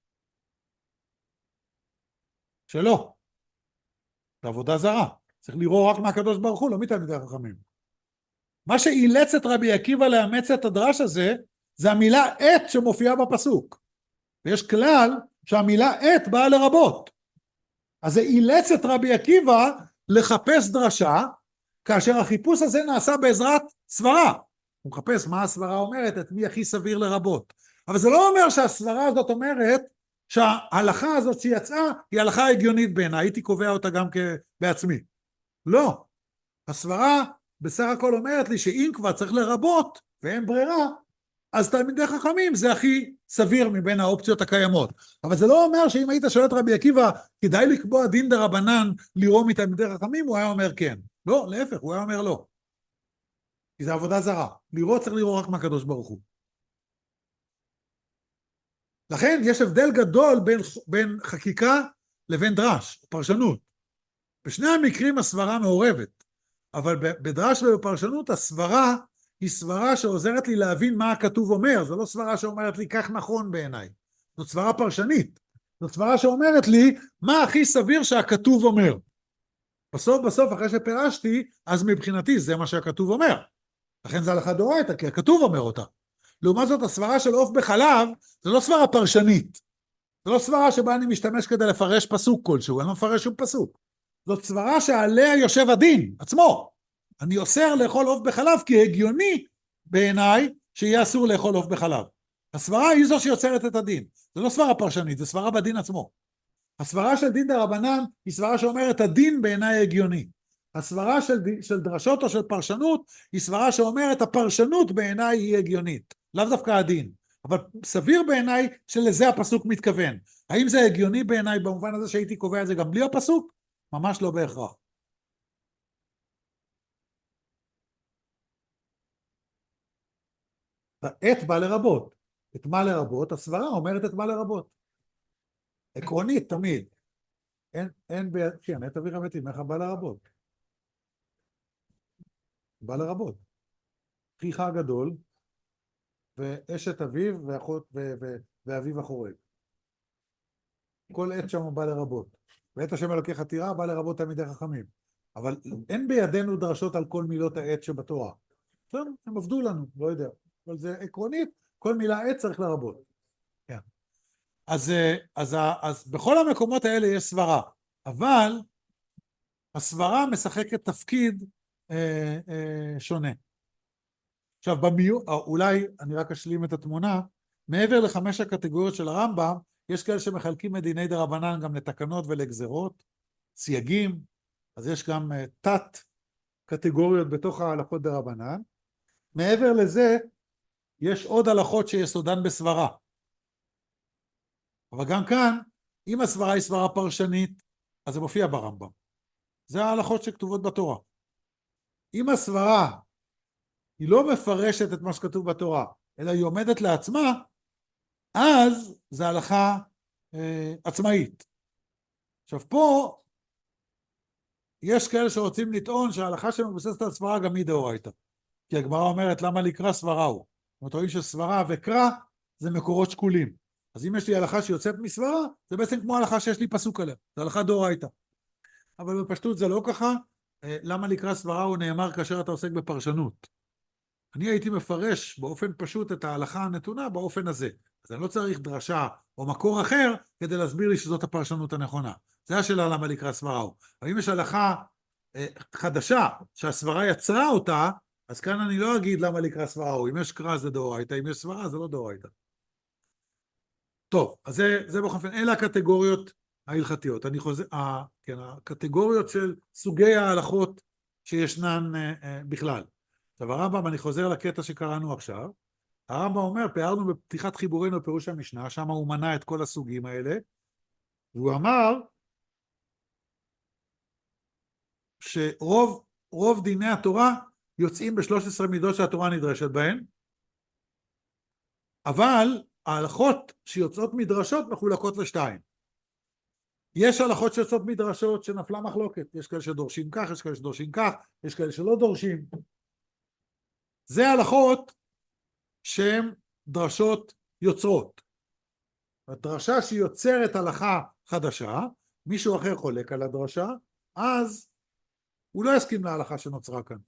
שלא. זה עבודה זרה. צריך לראות רק מהקדוש ברוך הוא, לא מתלמידי חכמים. מה שאילץ את רבי עקיבא לאמץ את הדרש הזה, זה המילה עת שמופיעה בפסוק. ויש כלל שהמילה עת באה לרבות. אז זה אילץ את רבי עקיבא לחפש דרשה, כאשר החיפוש הזה נעשה בעזרת סברה. הוא מחפש מה הסברה אומרת, את מי הכי סביר לרבות. אבל זה לא אומר שהסברה הזאת אומרת, שההלכה הזאת שיצאה היא הלכה הגיונית בעיניי, הייתי קובע אותה גם בעצמי. לא. הסברה בסך הכל אומרת לי שאם כבר צריך לרבות, ואין ברירה, אז תלמידי חכמים זה הכי סביר מבין האופציות הקיימות. אבל זה לא אומר שאם היית שואל את רבי עקיבא, כדאי לקבוע דין דרבנן לרום מתלמידי חכמים, הוא היה אומר כן. לא, להפך, הוא היה אומר לא. כי זה עבודה זרה. לראות צריך לראות רק מהקדוש ברוך הוא. לכן יש הבדל גדול בין, בין חקיקה לבין דרש, פרשנות. בשני המקרים הסברה מעורבת, אבל בדרש ובפרשנות הסברה היא סברה שעוזרת לי להבין מה הכתוב אומר, זו לא סברה שאומרת לי כך נכון בעיניי, זאת סברה פרשנית, זאת סברה שאומרת לי מה הכי סביר שהכתוב אומר. בסוף בסוף אחרי שפרשתי, אז מבחינתי זה מה שהכתוב אומר, לכן זה הלכה דאורייתא, כי הכתוב אומר אותה. לעומת זאת הסברה של עוף בחלב, זה לא סברה פרשנית, זה לא סברה שבה אני משתמש כדי לפרש פסוק כלשהו, אני לא מפרש שום פסוק, זאת סברה שעליה יושב הדין עצמו, אני אוסר לאכול עוף בחלב כי הגיוני בעיניי שיהיה אסור לאכול עוף בחלב. הסברה היא זו שיוצרת את הדין, זה לא סברה פרשנית, זה סברה בדין עצמו. הסברה של דין דרבנן היא סברה שאומרת הדין בעיניי הגיוני. הסברה של, של דרשות או של פרשנות היא סברה שאומרת הפרשנות בעיניי היא הגיונית, לאו דווקא הדין, אבל סביר בעיניי שלזה הפסוק מתכוון. האם זה הגיוני בעיניי במובן הזה שהייתי קובע את זה גם בלי הפסוק? ממש לא בהכרח. את בא לרבות. את מה לרבות? הסברה אומרת את מה לרבות. עקרונית תמיד. אין, אין, ב... כן, את אביך מתים, איך בא לרבות? בא לרבות. אחיך הגדול, ואשת אביו, ואחות, ו... ו... ואביו החורג. כל עת שם בא לרבות. ועת השם אלוקי חתירה בא לרבות תלמידי חכמים. אבל אין בידינו דרשות על כל מילות העת שבתורה. בסדר, הם עבדו לנו, לא יודע. אבל זה עקרונית, כל מילה עת צריך לרבות. כן. אז, אז, אז בכל המקומות האלה יש סברה, אבל הסברה משחקת תפקיד אה, אה, שונה. עכשיו, במיו, אולי אני רק אשלים את התמונה, מעבר לחמש הקטגוריות של הרמב"ם, יש כאלה שמחלקים את דיני דרבנן גם לתקנות ולגזרות, סייגים, אז יש גם uh, תת קטגוריות בתוך ההלכות דרבנן. מעבר לזה, יש עוד הלכות שיסודן בסברה. אבל גם כאן, אם הסברה היא סברה פרשנית, אז זה מופיע ברמב"ם. זה ההלכות שכתובות בתורה. אם הסברה היא לא מפרשת את מה שכתוב בתורה, אלא היא עומדת לעצמה, אז זה הלכה אה, עצמאית. עכשיו פה, יש כאלה שרוצים לטעון שההלכה שמבוססת על סברה גם היא דאורייתא. כי הגמרא אומרת למה לקרא סברה הוא. זאת אומרת, רואים שסברה וקרא זה מקורות שקולים. אז אם יש לי הלכה שיוצאת מסברה, זה בעצם כמו הלכה שיש לי פסוק עליה, זה הלכה דאורייתא. אבל בפשטות זה לא ככה. למה לקרא סברה הוא נאמר כאשר אתה עוסק בפרשנות. אני הייתי מפרש באופן פשוט את ההלכה הנתונה באופן הזה. אז אני לא צריך דרשה או מקור אחר כדי להסביר לי שזאת הפרשנות הנכונה. זה השאלה למה לקרא סברה הוא. אבל אם יש הלכה אה, חדשה שהסברה יצרה אותה, אז כאן אני לא אגיד למה לקרא סברה הוא. אם יש קרא זה דאורייתא, אם יש סברה זה לא דאורייתא. טוב, אז זה, זה באופן, אלה הקטגוריות ההלכתיות. אני חוזר, ה, כן, הקטגוריות של סוגי ההלכות שישנן אה, אה, בכלל. עכשיו הרמב"ם, אני חוזר לקטע שקראנו עכשיו, הרמב"ם אומר, פערנו בפתיחת חיבורנו בפירוש המשנה, שם הוא מנה את כל הסוגים האלה, והוא אמר שרוב רוב דיני התורה יוצאים ב-שלוש עשרה מידות שהתורה נדרשת בהן, אבל ההלכות שיוצאות מדרשות מחולקות לשתיים. יש הלכות שיוצאות מדרשות שנפלה מחלוקת, יש כאלה שדורשים כך, יש כאלה שדורשים כך, יש כאלה שלא דורשים. זה הלכות שהן דרשות יוצרות. הדרשה שיוצרת הלכה חדשה, מישהו אחר חולק על הדרשה, אז הוא לא יסכים להלכה שנוצרה כאן.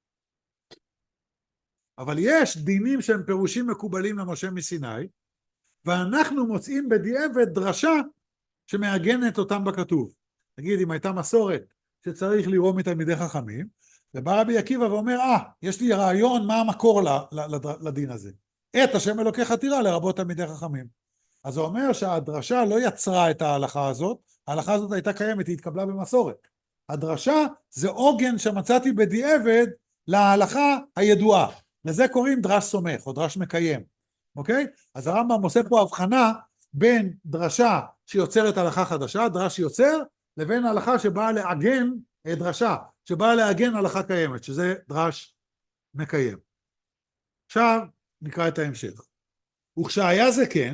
אבל יש דינים שהם פירושים מקובלים למשה מסיני, ואנחנו מוצאים בדיעבד דרשה שמעגנת אותם בכתוב. נגיד, אם הייתה מסורת שצריך לראות מתלמידי חכמים, ובא רבי עקיבא ואומר, אה, יש לי רעיון מה המקור לדין הזה. את השם אלוקיך תירא לרבות תלמידי חכמים. אז הוא אומר שהדרשה לא יצרה את ההלכה הזאת, ההלכה הזאת הייתה קיימת, היא התקבלה במסורת. הדרשה זה עוגן שמצאתי בדיעבד להלכה הידועה. לזה קוראים דרש סומך או דרש מקיים. אוקיי? אז הרמב"ם עושה פה הבחנה בין דרשה שיוצרת הלכה חדשה, דרש יוצר, לבין הלכה שבאה לעגן, דרשה שבאה לעגן הלכה קיימת, שזה דרש מקיים. עכשיו נקרא את ההמשך. וכשהיה זה כן,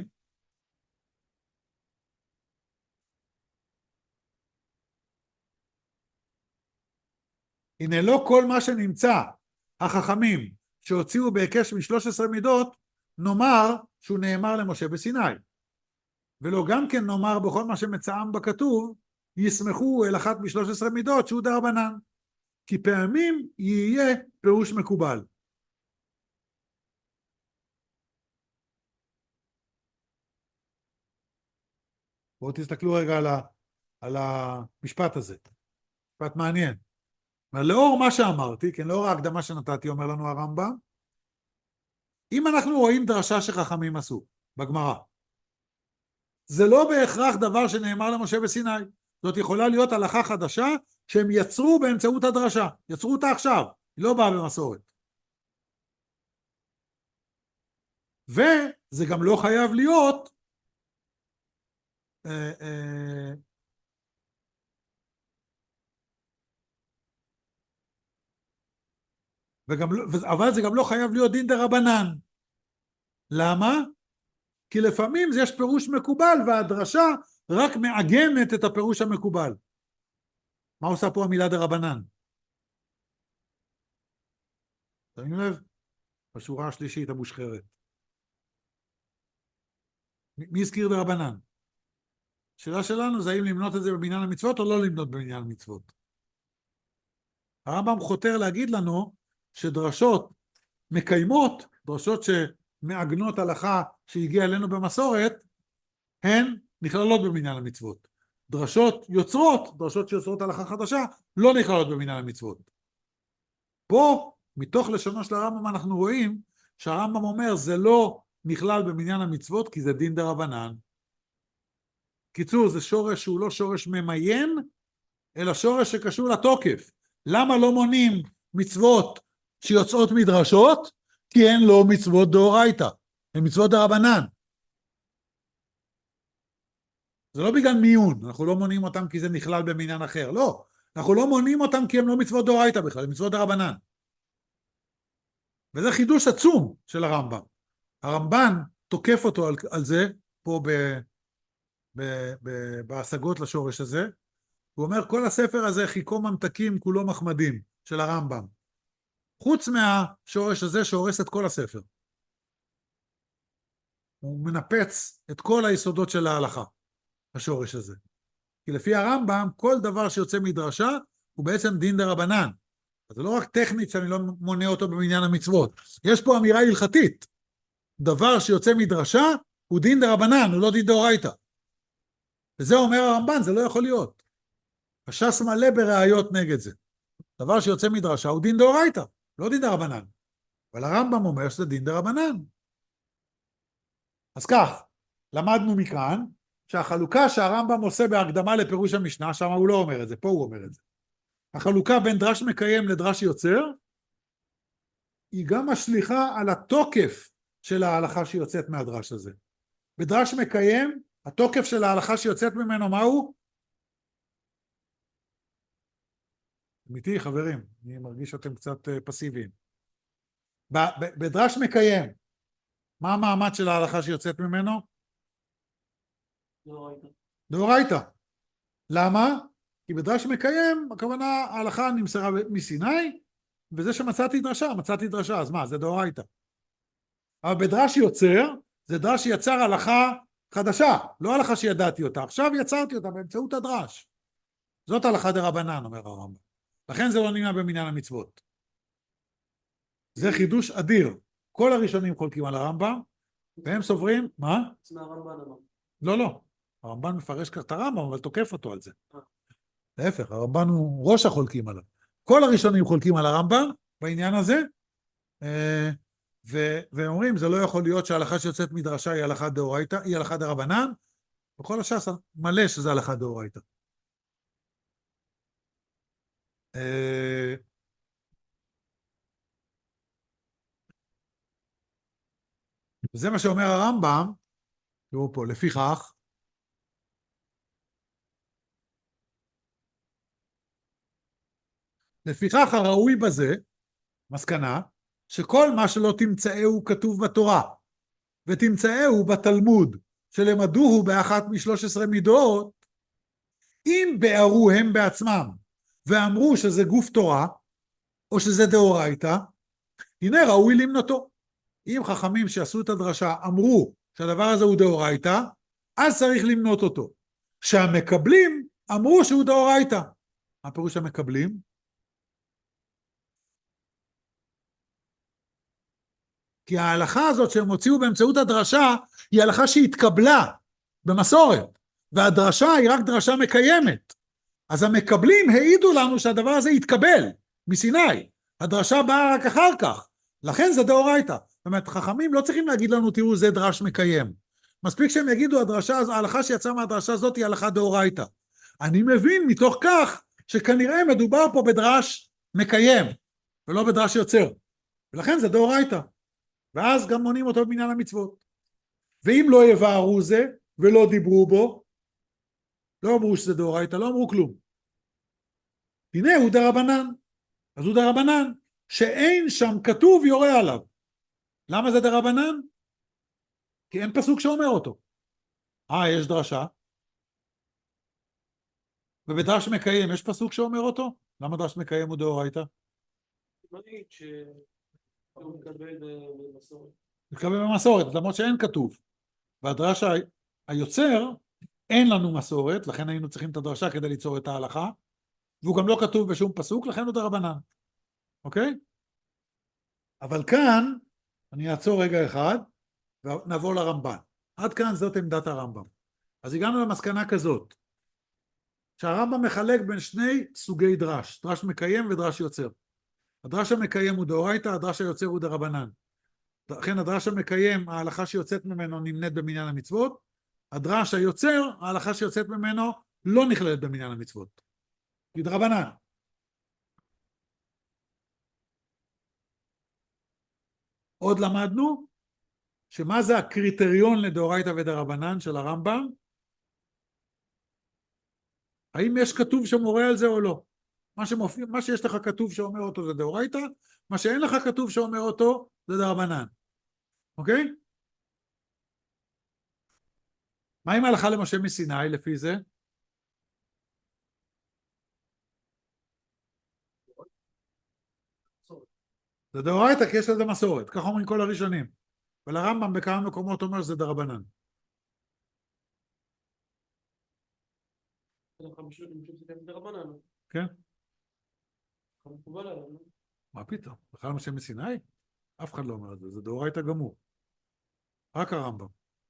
הנה לא כל מה שנמצא החכמים שהוציאו בהיקש מ-שלוש עשרה מידות, נאמר שהוא נאמר למשה בסיני. ולא גם כן נאמר בכל מה שמצאם בכתוב, יסמכו אל אחת מ-שלוש עשרה מידות שהוא דרבנן. כי פעמים יהיה פירוש מקובל. בואו תסתכלו רגע על, ה, על המשפט הזה. משפט מעניין. לאור מה שאמרתי, כן, לאור ההקדמה שנתתי, אומר לנו הרמב"ם, אם אנחנו רואים דרשה שחכמים עשו בגמרא, זה לא בהכרח דבר שנאמר למשה בסיני. זאת יכולה להיות הלכה חדשה שהם יצרו באמצעות הדרשה. יצרו אותה עכשיו, היא לא באה במסורת. וזה גם לא חייב להיות אה, אה, וגם, אבל זה גם לא חייב להיות דין דרבנן. למה? כי לפעמים יש פירוש מקובל והדרשה רק מעגנת את הפירוש המקובל. מה עושה פה המילה דרבנן? תשימו לב, בשורה השלישית המושחרת. מי הזכיר דרבנן? השאלה שלנו זה האם למנות את זה במניין המצוות או לא למנות במניין המצוות. הרמב"ם חותר להגיד לנו שדרשות מקיימות, דרשות שמעגנות הלכה שהגיעה אלינו במסורת, הן נכללות במניין המצוות. דרשות יוצרות, דרשות שיוצרות הלכה חדשה, לא נכללות במניין המצוות. פה, מתוך לשונו של הרמב"ם, אנחנו רואים שהרמב"ם אומר, זה לא נכלל במניין המצוות, כי זה דין דרבנן. קיצור, זה שורש שהוא לא שורש ממיין, אלא שורש שקשור לתוקף. למה לא מונים מצוות שיוצאות מדרשות? כי הן לא מצוות דאורייתא, הן מצוות דרבנן. זה לא בגלל מיון, אנחנו לא מונים אותם כי זה נכלל במניין אחר, לא. אנחנו לא מונים אותם כי הם לא מצוות דאורייתא בכלל, הם מצוות דרבנן. וזה חידוש עצום של הרמב"ם. הרמב"ן תוקף אותו על, על זה, פה ב, ב, ב, בהשגות לשורש הזה. הוא אומר, כל הספר הזה, חיקו ממתקים, כולו מחמדים, של הרמב"ם. חוץ מהשורש הזה שהורס את כל הספר. הוא מנפץ את כל היסודות של ההלכה, השורש הזה. כי לפי הרמב"ם, כל דבר שיוצא מדרשה הוא בעצם דין דרבנן. אז זה לא רק טכנית שאני לא מונה אותו במניין המצוות. יש פה אמירה הלכתית. דבר שיוצא מדרשה הוא דין דרבנן, הוא לא דין דאורייתא. וזה אומר הרמב"ן, זה לא יכול להיות. הש"ס מלא בראיות נגד זה. דבר שיוצא מדרשה הוא דין דאורייתא, לא דין דרבנן. אבל הרמב"ם אומר שזה דין דרבנן. אז כך, למדנו מכאן, שהחלוקה שהרמב"ם עושה בהקדמה לפירוש המשנה, שם הוא לא אומר את זה, פה הוא אומר את זה. החלוקה בין דרש מקיים לדרש יוצר, היא גם משליכה על התוקף של ההלכה שיוצאת מהדרש הזה. בדרש מקיים, התוקף של ההלכה שיוצאת ממנו, מהו? אמיתי, חברים, אני מרגיש שאתם קצת פסיביים. בדרש מקיים, מה המעמד של ההלכה שיוצאת ממנו? דאורייתא. דאורייתא. למה? כי בדרש מקיים, הכוונה, ההלכה נמסרה מסיני, וזה שמצאתי דרשה, מצאתי דרשה, אז מה, זה דאורייתא. אבל בדרש יוצר, זה דרש שיצר הלכה חדשה, לא הלכה שידעתי אותה, עכשיו יצרתי אותה באמצעות הדרש. זאת הלכה דרבנן, אומר הרמב"ם. לכן זה לא נמנה במניין המצוות. זה חידוש אדיר. כל הראשונים חולקים על הרמב"ם, והם סוברים, מה? זה מהרמב"ן אמר. לא, לא. הרמב"ן מפרש כך את הרמב"ם, אבל תוקף אותו על זה. להפך, הרמב"ן הוא ראש החולקים עליו. כל הראשונים חולקים על הרמב"ם בעניין הזה, והם אומרים, זה לא יכול להיות שההלכה שיוצאת מדרשה היא הלכה דאורייתא, היא הלכה דרבנן, וכל הש"ס מלא שזה הלכה דאורייתא. וזה מה שאומר הרמב"ם, תראו פה, לפיכך, לפיכך הראוי בזה, מסקנה, שכל מה שלא תמצאהו כתוב בתורה, ותמצאהו בתלמוד, שלמדוהו באחת משלוש עשרה מידות, אם בארו הם בעצמם, ואמרו שזה גוף תורה, או שזה דאורייתא, הנה ראוי למנותו. אם חכמים שעשו את הדרשה אמרו שהדבר הזה הוא דאורייתא, אז צריך למנות אותו. שהמקבלים אמרו שהוא דאורייתא. מה פירוש המקבלים? כי ההלכה הזאת שהם הוציאו באמצעות הדרשה, היא הלכה שהתקבלה במסורת, והדרשה היא רק דרשה מקיימת. אז המקבלים העידו לנו שהדבר הזה התקבל מסיני. הדרשה באה רק אחר כך. לכן זה דאורייתא. זאת אומרת, חכמים לא צריכים להגיד לנו, תראו, זה דרש מקיים. מספיק שהם יגידו, הדרשה, ההלכה שיצאה מהדרשה הזאת היא הלכה דאורייתא. אני מבין מתוך כך שכנראה מדובר פה בדרש מקיים, ולא בדרש יוצר. ולכן זה דאורייתא. ואז גם מונים אותו במניין המצוות. ואם לא יבארו זה, ולא דיברו בו, לא אמרו שזה דאורייתא, לא אמרו כלום. הנה הוא דרבנן. אז הוא דרבנן, שאין שם כתוב יורה עליו. למה זה דרבנן? כי אין פסוק שאומר אותו. אה, יש דרשה. ובדרש מקיים יש פסוק שאומר אותו? למה דרש מקיים הוא דאורייתא? לא נגיד שהוא מקבל במסורת. מקבל במסורת, למרות שאין כתוב. והדרש היוצר, אין לנו מסורת, לכן היינו צריכים את הדרשה כדי ליצור את ההלכה, והוא גם לא כתוב בשום פסוק, לכן הוא דרבנן. אוקיי? אבל כאן, אני אעצור רגע אחד, ונעבור לרמב"ן. עד כאן זאת עמדת הרמב"ם. אז הגענו למסקנה כזאת, שהרמב"ם מחלק בין שני סוגי דרש, דרש מקיים ודרש יוצר. הדרש המקיים הוא דאורייתא, הדרש היוצר הוא דרבנן. לכן הדרש המקיים, ההלכה שיוצאת ממנו נמנית במניין המצוות, הדרש היוצר, ההלכה שיוצאת ממנו לא נכללת במניין המצוות. היא דרבנן. עוד למדנו שמה זה הקריטריון לדאורייתא ודרבנן של הרמב"ם? האם יש כתוב שמורה על זה או לא? מה, שמופיע, מה שיש לך כתוב שאומר אותו זה דאורייתא, מה שאין לך כתוב שאומר אותו זה דרבנן. אוקיי? מה עם ההלכה למשה מסיני לפי זה? זה דאורייתא כי יש לזה מסורת, כך אומרים כל הראשונים. ולרמב"ם בכמה מקומות אומר שזה דרבנן. כן. מה פתאום? בכלל משה מסיני? אף אחד לא אומר את זה, זה דאורייתא גמור. רק הרמב"ם.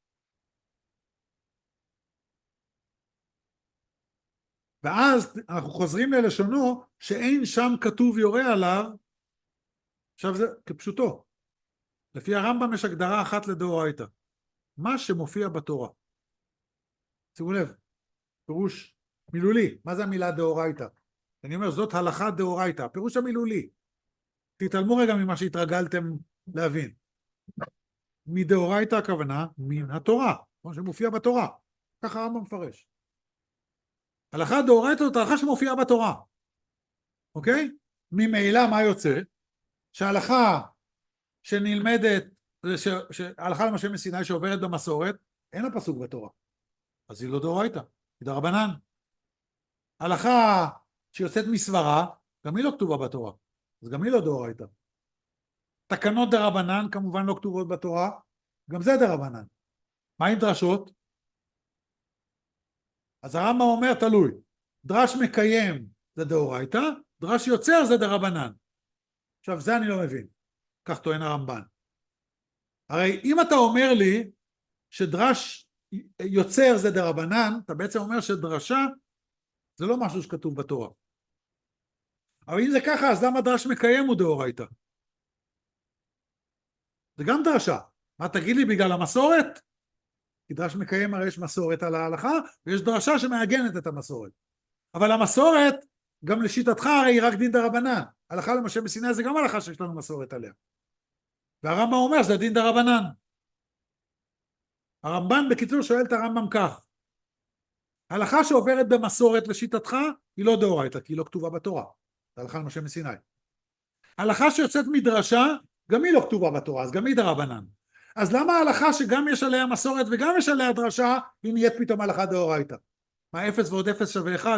ואז אנחנו חוזרים ללשונו שאין שם כתוב יורה עליו. עכשיו זה כפשוטו. לפי הרמב"ם יש הגדרה אחת לדאורייתא. מה שמופיע בתורה. שימו לב, פירוש מילולי. מה זה המילה דאורייתא? אני אומר, זאת הלכה דאורייתא, הפירוש המילולי. תתעלמו רגע ממה שהתרגלתם להבין. מדאורייתא הכוונה מן התורה, כמו שמופיע בתורה. ככה הרמב"ם מפרש. הלכה דאורייתא זאת הלכה שמופיעה בתורה. אוקיי? ממילא מה יוצא? שההלכה שנלמדת, שההלכה למשה מסיני שעוברת במסורת, אין הפסוק בתורה. אז היא לא דאורייתא, היא דרבנן. הלכה שיוצאת מסברה, גם היא לא כתובה בתורה. אז גם היא לא דאורייתא. תקנות דרבנן כמובן לא כתובות בתורה, גם זה דרבנן. מה עם דרשות? אז הרמב"ם אומר תלוי. דרש מקיים זה דאורייתא, דרש יוצר זה דרבנן. עכשיו זה אני לא מבין. כך טוען הרמב"ן. הרי אם אתה אומר לי שדרש יוצר זה דרבנן, אתה בעצם אומר שדרשה זה לא משהו שכתוב בתורה. אבל אם זה ככה, אז למה דרש מקיים הוא דאורייתא? זה גם דרשה. מה תגיד לי, בגלל המסורת? כי דרש מקיים הרי יש מסורת על ההלכה, ויש דרשה שמעגנת את המסורת. אבל המסורת, גם לשיטתך הרי היא רק דין דרבנן. הלכה למשה מסיני זה גם הלכה שיש לנו מסורת עליה. והרמב"ם אומר שזה דין דרבנן. הרמב"ן בקיצור שואל את הרמב"ם כך. ההלכה שעוברת במסורת לשיטתך היא לא דאורייתא, כי היא לא כתובה בתורה. זה הלכה למשה מסיני. ההלכה שיוצאת מדרשה, גם היא לא כתובה בתורה, אז גם היא דרבנן. אז למה ההלכה שגם יש עליה מסורת וגם יש עליה דרשה, היא נהיית פתאום הלכה דאורייתא? מה אפס ועוד אפס שווה אחד?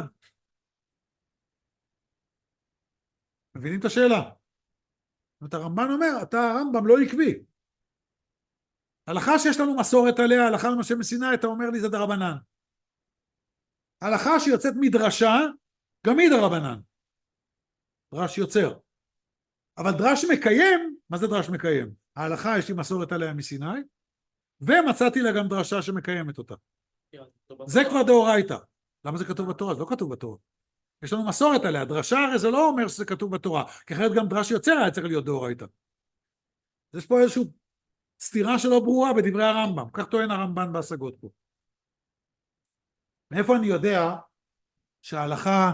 מבינים את השאלה? זאת אומרת, הרמב"ן אומר, אתה הרמב"ם לא עקבי. הלכה שיש לנו מסורת עליה, הלכה למשה מסיני, אתה אומר לי זה דרבנן. הלכה שיוצאת מדרשה, גם היא דרבנן. דרש יוצר. אבל דרש מקיים, מה זה דרש מקיים? ההלכה יש לי מסורת עליה מסיני, ומצאתי לה גם דרשה שמקיימת אותה. זה כבר דאורייתא. למה זה כתוב בתורה? זה לא כתוב בתורה. יש לנו מסורת עליה. דרשה הרי זה לא אומר שזה כתוב בתורה, כי אחרת גם דרש יוצר היה צריך להיות דאורייתא. יש פה איזושהי סתירה שלא ברורה בדברי הרמב"ם. כך טוען הרמב"ן בהשגות פה. מאיפה אני יודע שההלכה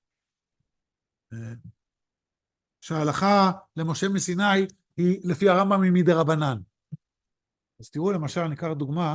שההלכה למשה מסיני היא לפי הרמב"ם היא מדרבנן? אז תראו למשל, ניקח דוגמה.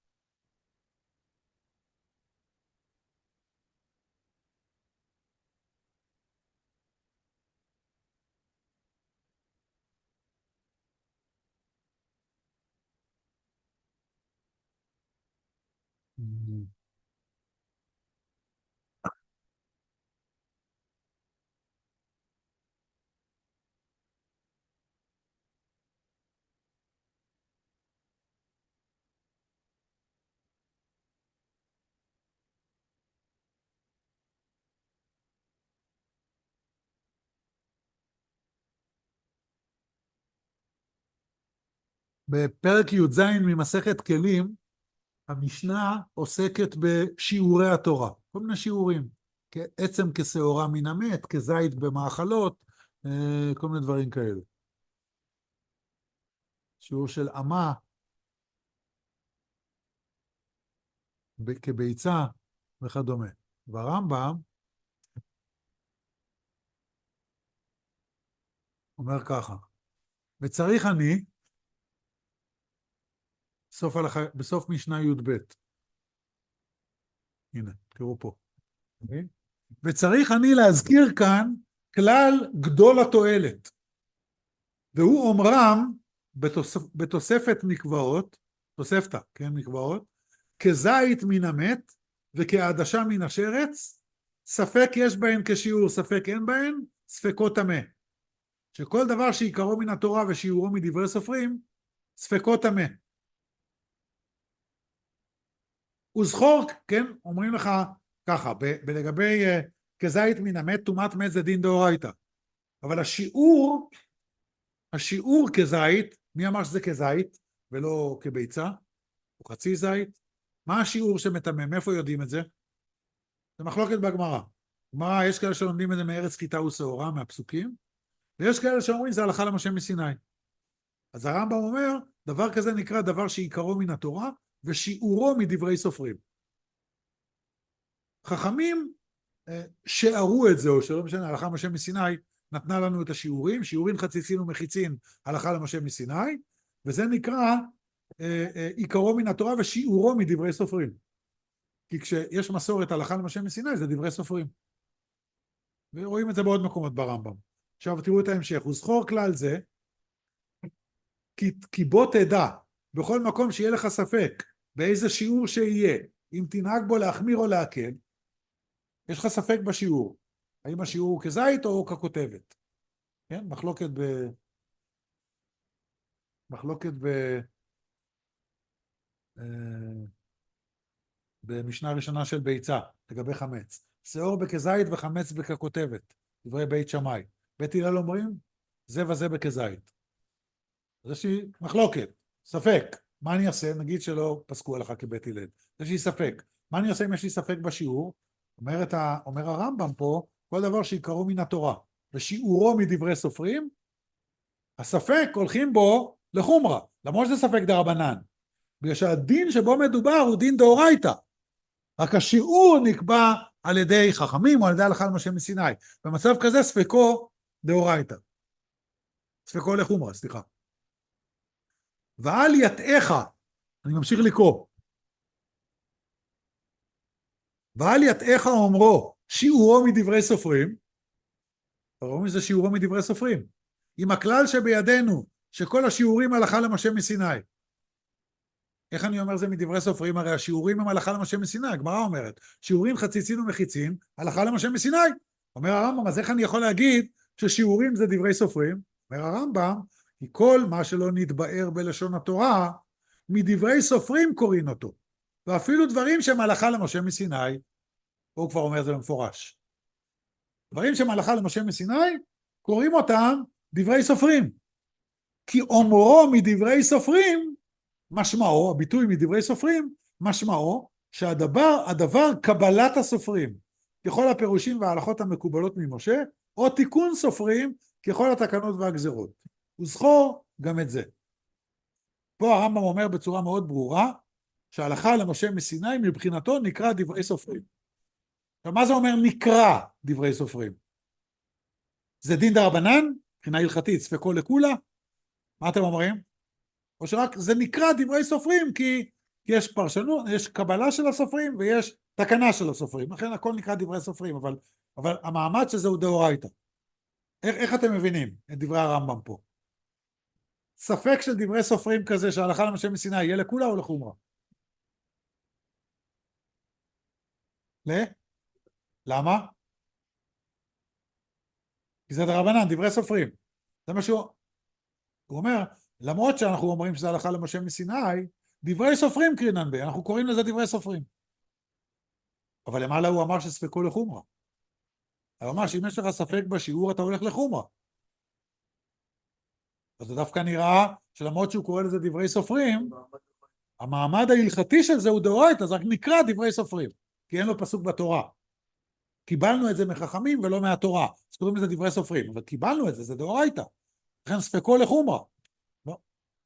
בפרק י"ז ממסכת כלים, המשנה עוסקת בשיעורי התורה, כל מיני שיעורים, עצם כשעורה מן המת, כזית במאכלות, כל מיני דברים כאלה. שיעור של אמה, כביצה וכדומה. והרמב"ם אומר ככה, וצריך אני, בסוף, הלכה, בסוף משנה י"ב. הנה, תראו פה. Okay. וצריך אני להזכיר כאן כלל גדול התועלת. והוא אומרם בתוספ, בתוספת מקוואות, תוספתא, כן, מקוואות, כזית מן המת וכעדשה מן השרץ, ספק יש בהן כשיעור, ספק אין בהן, ספקות טמא. שכל דבר שעיקרו מן התורה ושיעורו מדברי סופרים, ספקו טמא. וזכור, כן, אומרים לך ככה, בלגבי uh, כזית מן המת, טומאת מת זה דין דאורייתא. אבל השיעור, השיעור כזית, מי אמר שזה כזית ולא כביצה, או חצי זית? מה השיעור שמטמא? מאיפה יודעים את זה? זה מחלוקת בגמרא. גמרא, יש כאלה שלומדים את זה מארץ חיטה ושעורה, מהפסוקים, ויש כאלה שאומרים זה הלכה למשה מסיני. אז הרמב"ם אומר, דבר כזה נקרא דבר שעיקרו מן התורה, ושיעורו מדברי סופרים. חכמים שערו את זה, או שלא משנה, הלכה למשה מסיני, נתנה לנו את השיעורים, שיעורים חציצין ומחיצין, הלכה למשה מסיני, וזה נקרא אה, אה, עיקרו מן התורה ושיעורו מדברי סופרים. כי כשיש מסורת הלכה למשה מסיני, זה דברי סופרים. ורואים את זה בעוד מקומות ברמב"ם. עכשיו תראו את ההמשך, וזכור כלל זה, כי, כי בוא תדע, בכל מקום שיהיה לך ספק, באיזה שיעור שיהיה, אם תנהג בו להחמיר או להקל, יש לך ספק בשיעור, האם השיעור הוא כזית או ככותבת, כן? מחלוקת ב... מחלוקת ב... במשנה הראשונה של ביצה, לגבי חמץ, שיעור בכזית וחמץ בככותבת, דברי בית שמאי, בית הלל אומרים, זה וזה בכזית. אז יש לי מחלוקת, ספק, מה אני אעשה? נגיד שלא פסקו עליך כבית הלל, יש לי ספק, מה אני אעשה אם יש לי ספק בשיעור? אומרת, אומר הרמב"ם פה, כל דבר שעיקרו מן התורה, ושיעורו מדברי סופרים, הספק הולכים בו לחומרה, למרות שזה ספק דרבנן, בגלל שהדין שבו מדובר הוא דין דאורייתא, רק השיעור נקבע על ידי חכמים או על ידי הלכה למשה מסיני, במצב כזה ספקו דאורייתא, ספקו לחומרה, סליחה. ואל יתאך, אני ממשיך לקרוא, ואל יתאך אומרו שיעורו מדברי סופרים, אומרים שזה שיעורו מדברי סופרים, עם הכלל שבידינו שכל השיעורים הלכה למשה מסיני. איך אני אומר זה מדברי סופרים? הרי השיעורים הם הלכה למשה מסיני, הגמרא אומרת שיעורים חציצין ומחיצין הלכה למשה מסיני. אומר הרמב"ם, אז איך אני יכול להגיד ששיעורים זה דברי סופרים? אומר הרמב"ם, כי כל מה שלא נתבאר בלשון התורה מדברי סופרים קוראים אותו, ואפילו דברים שהם הלכה למשה מסיני, הוא כבר אומר זה במפורש, דברים שהם הלכה למשה מסיני קוראים אותם דברי סופרים, כי אומרו מדברי סופרים משמעו, הביטוי מדברי סופרים משמעו שהדבר הדבר קבלת הסופרים ככל הפירושים וההלכות המקובלות ממשה, או תיקון סופרים ככל התקנות והגזרות. וזכור גם את זה. פה הרמב"ם אומר בצורה מאוד ברורה שההלכה למשה מסיני מבחינתו נקרא דברי סופרים. מה זה אומר נקרא דברי סופרים? זה דין דרבנן? מבחינה הלכתית ספקו לכולה? מה אתם אומרים? או שרק זה נקרא דברי סופרים כי יש פרשנות, יש קבלה של הסופרים ויש תקנה של הסופרים, לכן הכל נקרא דברי סופרים, אבל, אבל המעמד שזה הוא דאורייתא. איך, איך אתם מבינים את דברי הרמב"ם פה? ספק של דברי סופרים כזה שההלכה למשה מסיני יהיה לכולה או לחומרה? ל? למה? כי זה דרבנן, דברי סופרים. זה מה שהוא... הוא אומר, למרות שאנחנו אומרים שזה הלכה למשה מסיני, דברי סופרים קרינן בי, אנחנו קוראים לזה דברי סופרים. אבל למעלה הוא אמר שספקו לחומרה. הוא אמר שאם יש לך ספק בשיעור אתה הולך לחומרה. אז זה דווקא נראה שלמרות שהוא קורא לזה דברי סופרים, המעמד ההלכתי של זה הוא דאורייתא, אז רק נקרא דברי סופרים, כי אין לו פסוק בתורה. קיבלנו את זה מחכמים ולא מהתורה, אז קוראים לזה דברי סופרים, אבל קיבלנו את זה, זה דאורייתא. לכן ספקו לחומרה. לא.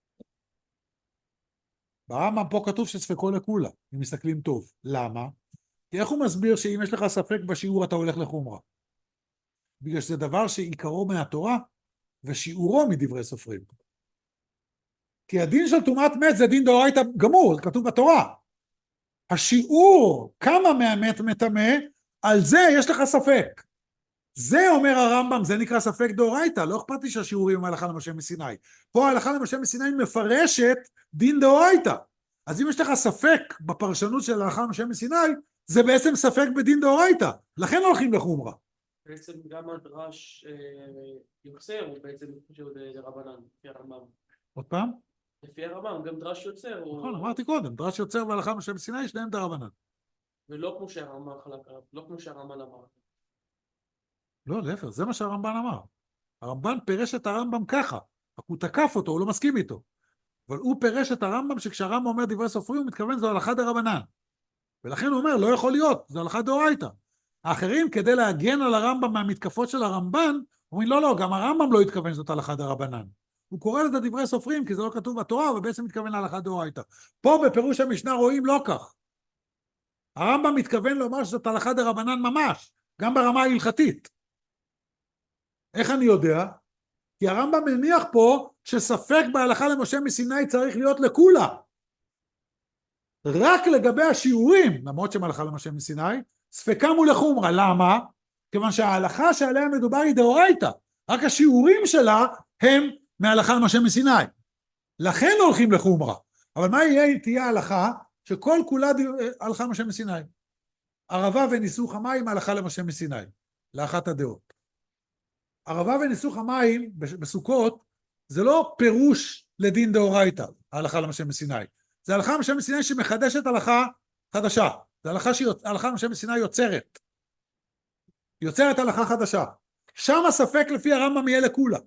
ברמב"ם פה כתוב שספקו לכולה, אם מסתכלים טוב. למה? כי איך הוא מסביר שאם יש לך ספק בשיעור אתה הולך לחומרה? בגלל שזה דבר שעיקרו מהתורה ושיעורו מדברי סופרים. כי הדין של טומאת מת זה דין דאורייתא גמור, זה כתוב בתורה. השיעור כמה מהמת מטמא, על זה יש לך ספק. זה אומר הרמב"ם, זה נקרא ספק דאורייתא, לא אכפת לי שהשיעורים הם הלכה למשה מסיני. פה ההלכה למשה מסיני מפרשת דין דאורייתא. אז אם יש לך ספק בפרשנות של ההלכה למשה מסיני, זה בעצם ספק בדין דאורייתא, לכן הולכים לחומרה. בעצם גם הדרש אה, יוצר הוא בעצם שהוא דרבנן, לפי הרמב"ם. עוד פעם? לפי הרמב"ם, גם דרש יוצר הוא... נכון, אמרתי קודם, דרש יוצר והלכה משה מסיני, שניהם דרבנן. ולא כמו שהרמב"ם חלק עליו, לא כמו שהרמב"ם אמר. לא, להפך, זה מה שהרמב"ן אמר. הרמב"ן פירש את הרמב"ם ככה, רק הוא תקף אותו, הוא לא מסכים איתו. אבל הוא פירש את הרמב"ם שכשהרמב"ם אומר דברי סופרים, הוא מתכוון זו הלכה דרבנן. ולכן הוא אומר, לא יכול להיות, זו הלכה דאורייתא. האחרים, כדי להגן על הרמב"ם מהמתקפות של הרמב"ן, אומרים, לא, לא, גם הרמב"ם לא התכוון שזאת הלכה דרבנן. הוא קורא לזה דברי סופרים, כי זה לא כתוב בתורה, ובעצם מתכוון להלכה דאורייתא. פה בפירוש המשנה רואים לא כך. הרמב"ם מתכוון לומר שזאת הלכה דרבנן ממש, גם ברמה ההלכתית. איך אני יודע? כי הרמב"ם מניח פה שספק בהלכה למשה מסיני צריך להיות לכולה. רק לגבי השיעורים, למרות שהם הלכה למשה מסיני, ספקם הוא לחומרה. למה? כיוון שההלכה שעליה מדובר היא דאורייתא. רק השיעורים שלה הם מההלכה למשה מסיני. לכן לא הולכים לחומרה. אבל מה יהיה, תהיה ההלכה שכל כולה הלכה למשה מסיני? ערבה וניסוך המים הלכה למשה מסיני. לאחת הדעות. ערבה וניסוך המים בסוכות זה לא פירוש לדין דאורייתא, ההלכה למשה מסיני. זה הלכה למשה מסיני שמחדשת הלכה חדשה. זה הלכה שהלכה למשה מסיני יוצרת. יוצרת הלכה חדשה. שם הספק לפי הרמב"ם יהיה לכולה.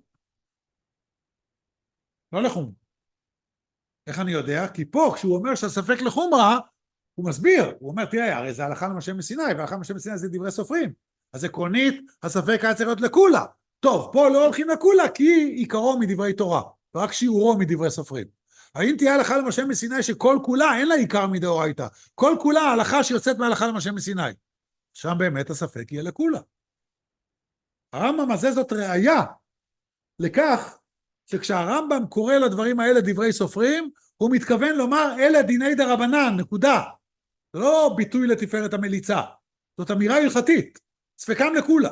לא לחומרה. איך אני יודע? כי פה כשהוא אומר שהספק לחומרה, הוא מסביר. הוא אומר, תראה, הרי זה הלכה למשה מסיני, והלכה למשה מסיני זה דברי סופרים. אז עקרונית, הספק היה צריך להיות לכולה. טוב, פה לא הולכים לכולה, כי עיקרו מדברי תורה, ורק שיעורו מדברי סופרים. האם תהיה הלכה למשה מסיני שכל כולה אין לה עיקר מדאורייתא, כל כולה ההלכה שיוצאת מהלכה למשה מסיני. שם באמת הספק יהיה לכולה. הרמב"ם הזה זאת ראיה לכך שכשהרמב"ם קורא לדברים האלה דברי סופרים, הוא מתכוון לומר אלה דיני דרבנן, נקודה. זה לא ביטוי לתפארת המליצה, זאת אמירה הלכתית, ספקם לכולה.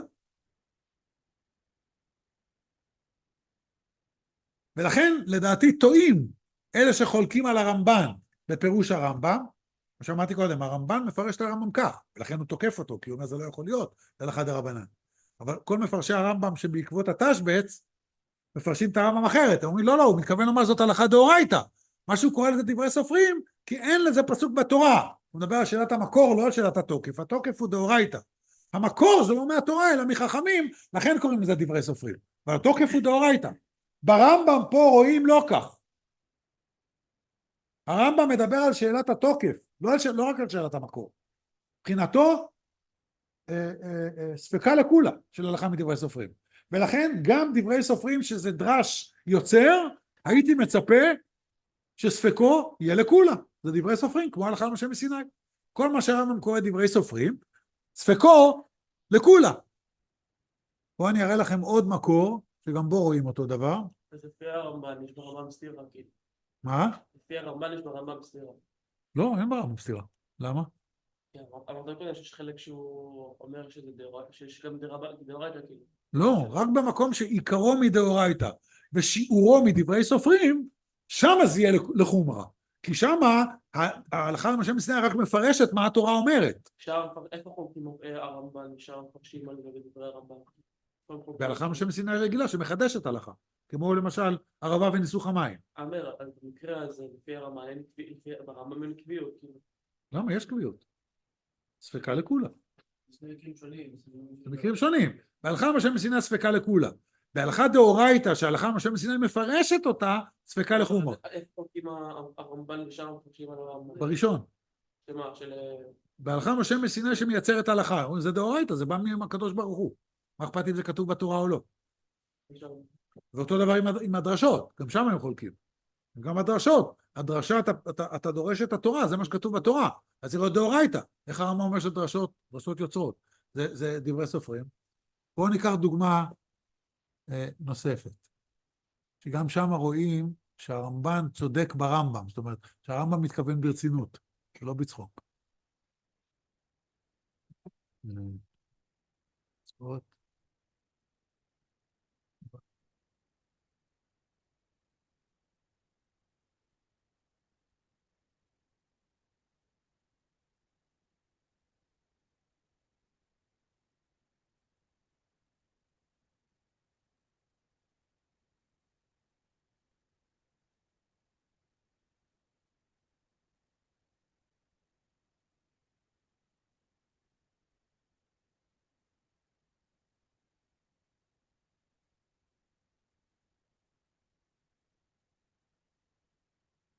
ולכן לדעתי טועים אלה שחולקים על הרמב"ן בפירוש הרמב"ם. כמו שאמרתי קודם, הרמב"ן מפרש את הרמב"ם כך, ולכן הוא תוקף אותו, כי הוא אומר זה לא יכול להיות, זה הלכה דרבנן. אבל כל מפרשי הרמב"ם שבעקבות התשבץ, מפרשים את הרמב"ם אחרת, הם אומרים לא לא, הוא מתכוון לומר זאת הלכה דאורייתא, מה שהוא קורא לזה דברי סופרים, כי אין לזה פסוק בתורה, הוא מדבר על שאלת המקור, לא על שאלת התוקף, התוקף הוא דאורייתא, המקור זה לא מהתורה אלא מחכמים, לכן קוראים לזה דברי סופרים, אבל התוקף הוא דאורייתא. ברמב"ם פה רואים לא כך. הרמב"ם מדבר על שאלת התוקף, לא, על ש... לא רק על שאלת המקור. מבחינתו, אה, אה, אה, ספקה לכולה של הלכה מדברי סופרים. ולכן גם דברי סופרים שזה דרש יוצר, הייתי מצפה שספקו יהיה לכולה. זה דברי סופרים, כמו הלכה למשה מסיני. כל מה שהרמב"ם קורא דברי סופרים, ספקו לכולה. בואו אני אראה לכם עוד מקור, שגם בו רואים אותו דבר. אז לפי הרמב"ן יש ברמב"ם סתירה, כאילו. מה? לפי הרמב"ן יש ברמב"ם סתירה. לא, אין ברמב"ם סתירה. למה? אמרת קודם שיש חלק שהוא אומר שזה דאורייתא, שיש גם דאורייתא, כאילו. לא, רק במקום שעיקרו מדאורייתא ושיעורו מדברי סופרים, שם זה יהיה לחומרה. כי שם ההלכה למשה מסיני רק מפרשת מה התורה אומרת. איפה חולקים הרמב"ן, שם מפרשים על דברי הרמב"ן? בהלכה למשה מסיני רגילה שמחדשת הלכה, כמו למשל ערבה וניסוך המים. אמר, אז במקרה הזה, לפי הרמב"ן, ברמב"ם אין קביעות. למה? יש קביעות. ספקה לכולה. זה מקרים שונים. זה מקרים שונים. בהלכה למשה מסיני ספקה לכולה. בהלכה דאורייתא, שההלכה למשה מסיני מפרשת אותה, ספקה לחומרה. איפה חולקים הרמב"ן ושם מפרשים על הרמב"ן? בראשון. שמה, של... בהלכה למשה מסיני שמייצרת הלכה. זה דאורייתא, זה בא מהקדוש ברוך הוא. מה אכפת אם זה כתוב בתורה או לא? ואותו דבר עם, עם הדרשות, גם שם הם חולקים. גם הדרשות, הדרשה, אתה, אתה, אתה דורש את התורה, זה מה שכתוב בתורה, אז זה לא דאורייתא. איך הרמב"ם אומר שדרשות, דרשות יוצרות? זה, זה דברי סופרים. בואו ניקח דוגמה אה, נוספת, שגם שם רואים שהרמב"ן צודק ברמב"ם, זאת אומרת, שהרמב"ם מתכוון ברצינות, לא בצחוק. צפות.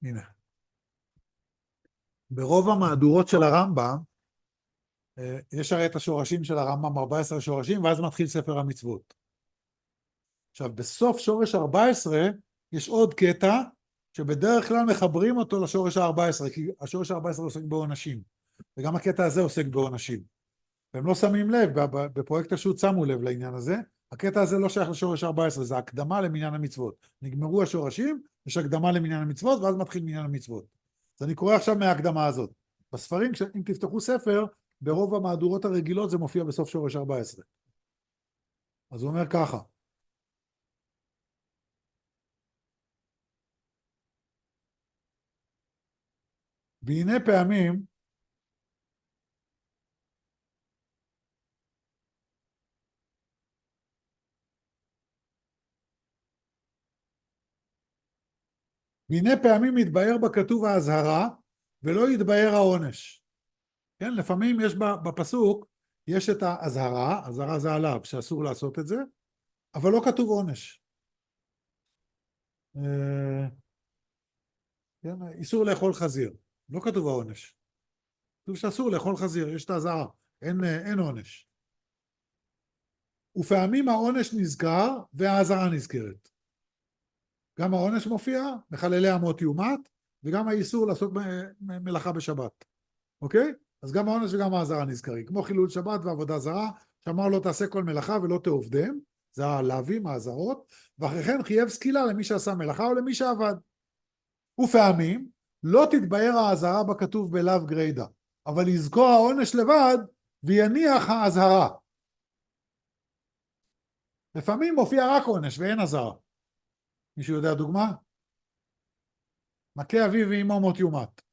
הנה. ברוב המהדורות של הרמב"ם, יש הרי את השורשים של הרמב"ם, ארבע עשרה שורשים, ואז מתחיל ספר המצוות. עכשיו, בסוף שורש ארבע עשרה, יש עוד קטע, שבדרך כלל מחברים אותו לשורש ה-ארבע עשרה, כי השורש ה-ארבע עשרה עוסק בעונשים, וגם הקטע הזה עוסק בעונשים. והם לא שמים לב, בפרויקט השו"ת שמו לב לעניין הזה, הקטע הזה לא שייך לשורש ארבע עשרה, זה הקדמה למניין המצוות. נגמרו השורשים, יש הקדמה למניין המצוות, ואז מתחיל מניין המצוות. אז אני קורא עכשיו מההקדמה הזאת. בספרים, אם תפתחו ספר, ברוב המהדורות הרגילות זה מופיע בסוף שורש ארבע עשרה. אז הוא אומר ככה. והנה פעמים, והנה פעמים מתבהר בכתוב ההזהרה, ולא יתבהר העונש. כן, לפעמים יש בפסוק, יש את ההזהרה, הזהרה זה עליו, שאסור לעשות את זה, אבל לא כתוב עונש. כן, איסור לאכול חזיר, לא כתוב העונש. כתוב שאסור לאכול חזיר, יש את ההזהרה, אין, אין עונש. ופעמים העונש נזכר וההזהרה נזכרת. גם העונש מופיע, מחללי אמות יומת, וגם האיסור לעשות מלאכה בשבת. אוקיי? אז גם העונש וגם ההזהרה נזכרים. כמו חילול שבת ועבודה זרה, שאמר לא תעשה כל מלאכה ולא תעובדם, זה הלאווים, ההזהרות, ואחרי כן חייב סקילה למי שעשה מלאכה או למי שעבד. ופעמים לא תתבהר ההזהרה בכתוב בלאו גרידא, אבל יזכור העונש לבד ויניח ההזהרה. לפעמים מופיע רק עונש ואין הזהרה. מישהו יודע דוגמה? מכה אביו ואמו מות יומת.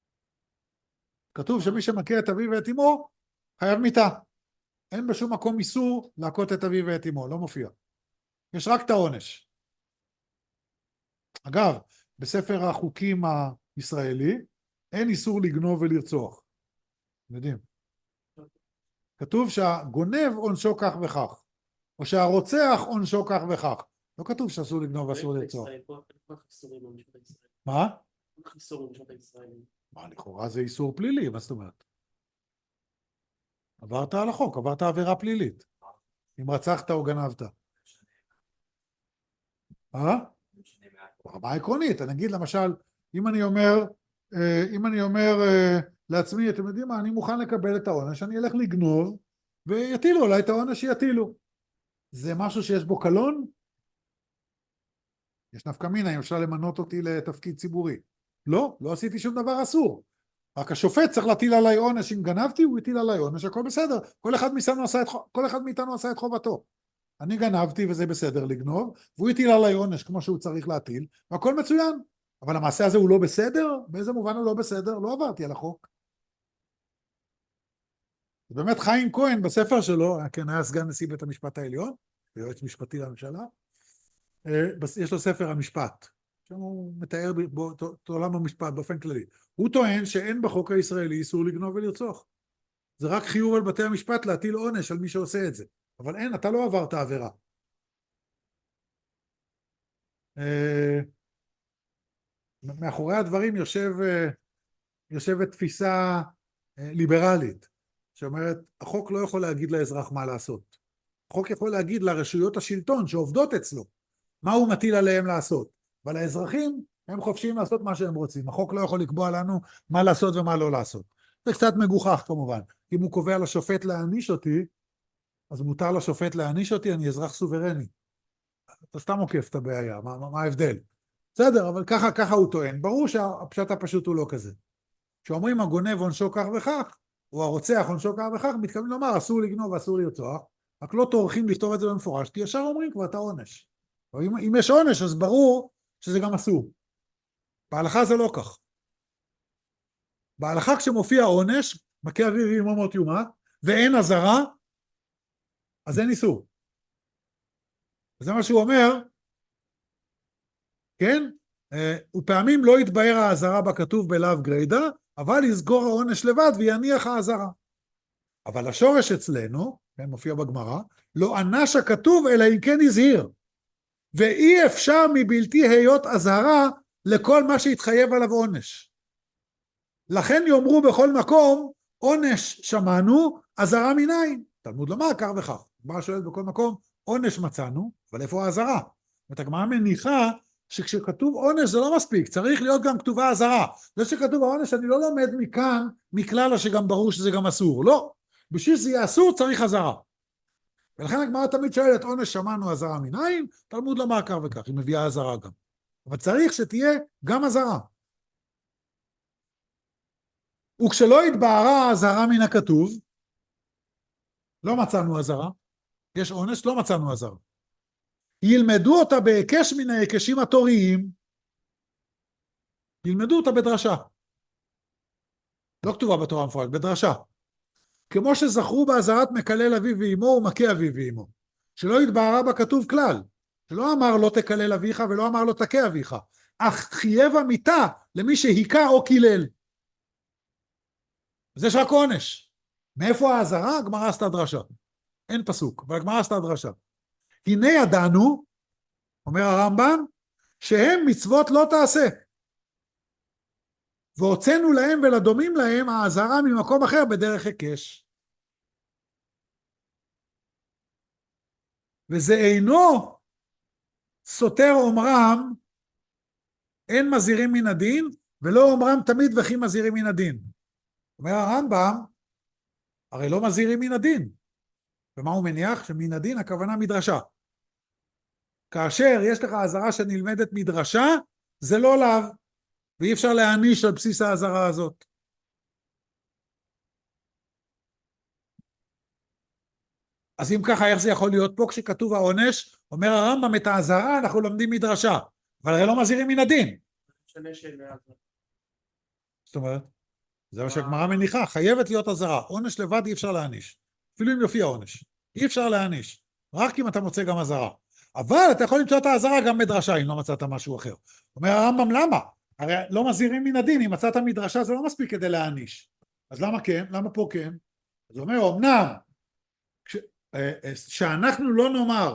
כתוב שמי שמכה את אביו ואת אמו חייב מיתה. אין בשום מקום איסור להכות את אביו ואת אמו, לא מופיע. יש רק את העונש. אגב, בספר החוקים הישראלי אין איסור לגנוב ולרצוח. יודעים. כתוב שהגונב עונשו כך וכך, או שהרוצח עונשו כך וכך. לא כתוב שאסור לגנוב ואסור לרצוח. מה? מה, לכאורה זה איסור פלילי, מה זאת אומרת? עברת על החוק, עברת עבירה פלילית. אם רצחת או גנבת. אה? ברמה עקרונית, אני אגיד למשל, אם אני אומר, אם אני אומר לעצמי, אתם יודעים מה, אני מוכן לקבל את העונש, אני אלך לגנוב, ויטילו אולי את העונש שיטילו. זה משהו שיש בו קלון? יש נפקא מינה, אם אפשר למנות אותי לתפקיד ציבורי. לא, לא עשיתי שום דבר אסור. רק השופט צריך להטיל עליי עונש, אם גנבתי, הוא יטיל עליי עונש, הכל בסדר. כל אחד מאיתנו עשה את, כל אחד מאיתנו עשה את חובתו. אני גנבתי וזה בסדר לגנוב, והוא יטיל עליי עונש כמו שהוא צריך להטיל, והכל מצוין. אבל המעשה הזה הוא לא בסדר? באיזה מובן הוא לא בסדר? לא עברתי על החוק. באמת חיים כהן בספר שלו, כן, היה סגן נשיא בית המשפט העליון, ויועץ משפטי לממשלה, יש לו ספר המשפט, שם הוא מתאר את עולם המשפט באופן כללי. הוא טוען שאין בחוק הישראלי איסור לגנוב ולרצוח. זה רק חיוב על בתי המשפט להטיל עונש על מי שעושה את זה. אבל אין, אתה לא עברת עבירה. מאחורי הדברים יושב, יושבת תפיסה ליברלית, שאומרת, החוק לא יכול להגיד לאזרח מה לעשות. החוק יכול להגיד לרשויות השלטון שעובדות אצלו, מה הוא מטיל עליהם לעשות. אבל האזרחים הם חופשיים לעשות מה שהם רוצים. החוק לא יכול לקבוע לנו מה לעשות ומה לא לעשות. זה קצת מגוחך כמובן. אם הוא קובע לשופט להעניש אותי, אז מותר לשופט להעניש אותי, אני אזרח סוברני. אתה סתם עוקף את הבעיה, מה, מה, מה ההבדל? בסדר, אבל ככה, ככה הוא טוען. ברור שהפשט הפשוט הוא לא כזה. כשאומרים הגונב עונשו כך וכך, או הרוצח עונשו כך וכך, מתכוונים לומר אסור לגנוב ואסור לרצוח, רק לא טורחים לכתוב את זה במפורש, כי ישר אומרים כבר את העונש. אבל אם, אם יש עונש, אז ברור שזה גם אסור. בהלכה זה לא כך. בהלכה כשמופיע עונש, מכה אביו ואמו מות יומת, ואין אזהרה, אז אין איסור. וזה מה שהוא אומר, כן? ופעמים לא יתבהר האזהרה בכתוב בלאו גרידא, אבל יסגור העונש לבד ויניח האזהרה. אבל השורש אצלנו, כן, מופיע בגמרא, לא ענש הכתוב אלא אם כן הזהיר. ואי אפשר מבלתי היות אזהרה לכל מה שהתחייב עליו עונש. לכן יאמרו בכל מקום, עונש שמענו, אזהרה מנין? תלמוד לומר כך וכך. הגמרא שואלת בכל מקום, עונש מצאנו, אבל איפה האזהרה? זאת הגמרא מניחה שכשכתוב עונש זה לא מספיק, צריך להיות גם כתובה אזהרה. זה שכתוב העונש, אני לא לומד מכאן, מכלל שגם ברור שזה גם אסור. לא. בשביל שזה יהיה אסור צריך אזהרה. ולכן הגמרא תמיד שואלת, עונש שמענו, אזהרה מנין? תלמוד לומר כך וכך, היא מביאה אזהרה גם. אבל צריך שתהיה גם אזהרה. וכשלא התבהרה האזהרה מן הכתוב, לא מצאנו אזהרה, יש עונש, לא מצאנו אזהרה. ילמדו אותה בהיקש מן ההיקשים התוריים, ילמדו אותה בדרשה. לא כתובה בתורה המפורשת, בדרשה. כמו שזכרו באזהרת מקלל אביו ואמו ומכה אביו ואמו, שלא התבהרה בכתוב כלל, שלא אמר לא תקלל אביך ולא אמר לא תכה אביך, אך חייב המיתה למי שהיכה או קילל. זה שרק עונש. מאיפה האזהרה? הגמרא עשתה דרשה. אין פסוק, אבל הגמרא עשתה דרשה. הנה ידענו, אומר הרמב"ם, שהם מצוות לא תעשה. והוצאנו להם ולדומים להם האזהרה ממקום אחר בדרך היקש. וזה אינו סותר אומרם, אין מזהירים מן הדין, ולא אומרם תמיד וכי מזהירים מן הדין. אומר הרמב"ם, הרי לא מזהירים מן הדין. ומה הוא מניח? שמן הדין הכוונה מדרשה. כאשר יש לך האזהרה שנלמדת מדרשה, זה לא לאו, ואי אפשר להעניש על בסיס האזהרה הזאת. אז אם ככה, איך זה יכול להיות פה? כשכתוב העונש, אומר הרמב"ם, את האזהרה אנחנו לומדים מדרשה, אבל הרי לא מזהירים מן הדין. זאת אומרת, זה מה שהגמרא מניחה, חייבת להיות אזהרה. עונש לבד אי אפשר להעניש. אפילו אם יופיע עונש. אי אפשר להעניש. רק אם אתה מוצא גם אזהרה. אבל אתה יכול למצוא את האזהרה גם מדרשה, אם לא מצאת משהו אחר. אומר הרמב"ם, למה? הרי לא מזהירים מן הדין, אם מצאת מדרשה זה לא מספיק כדי להעניש. אז למה כן? למה פה כן? אז הוא אומר, אמנם, ש... שאנחנו לא נאמר,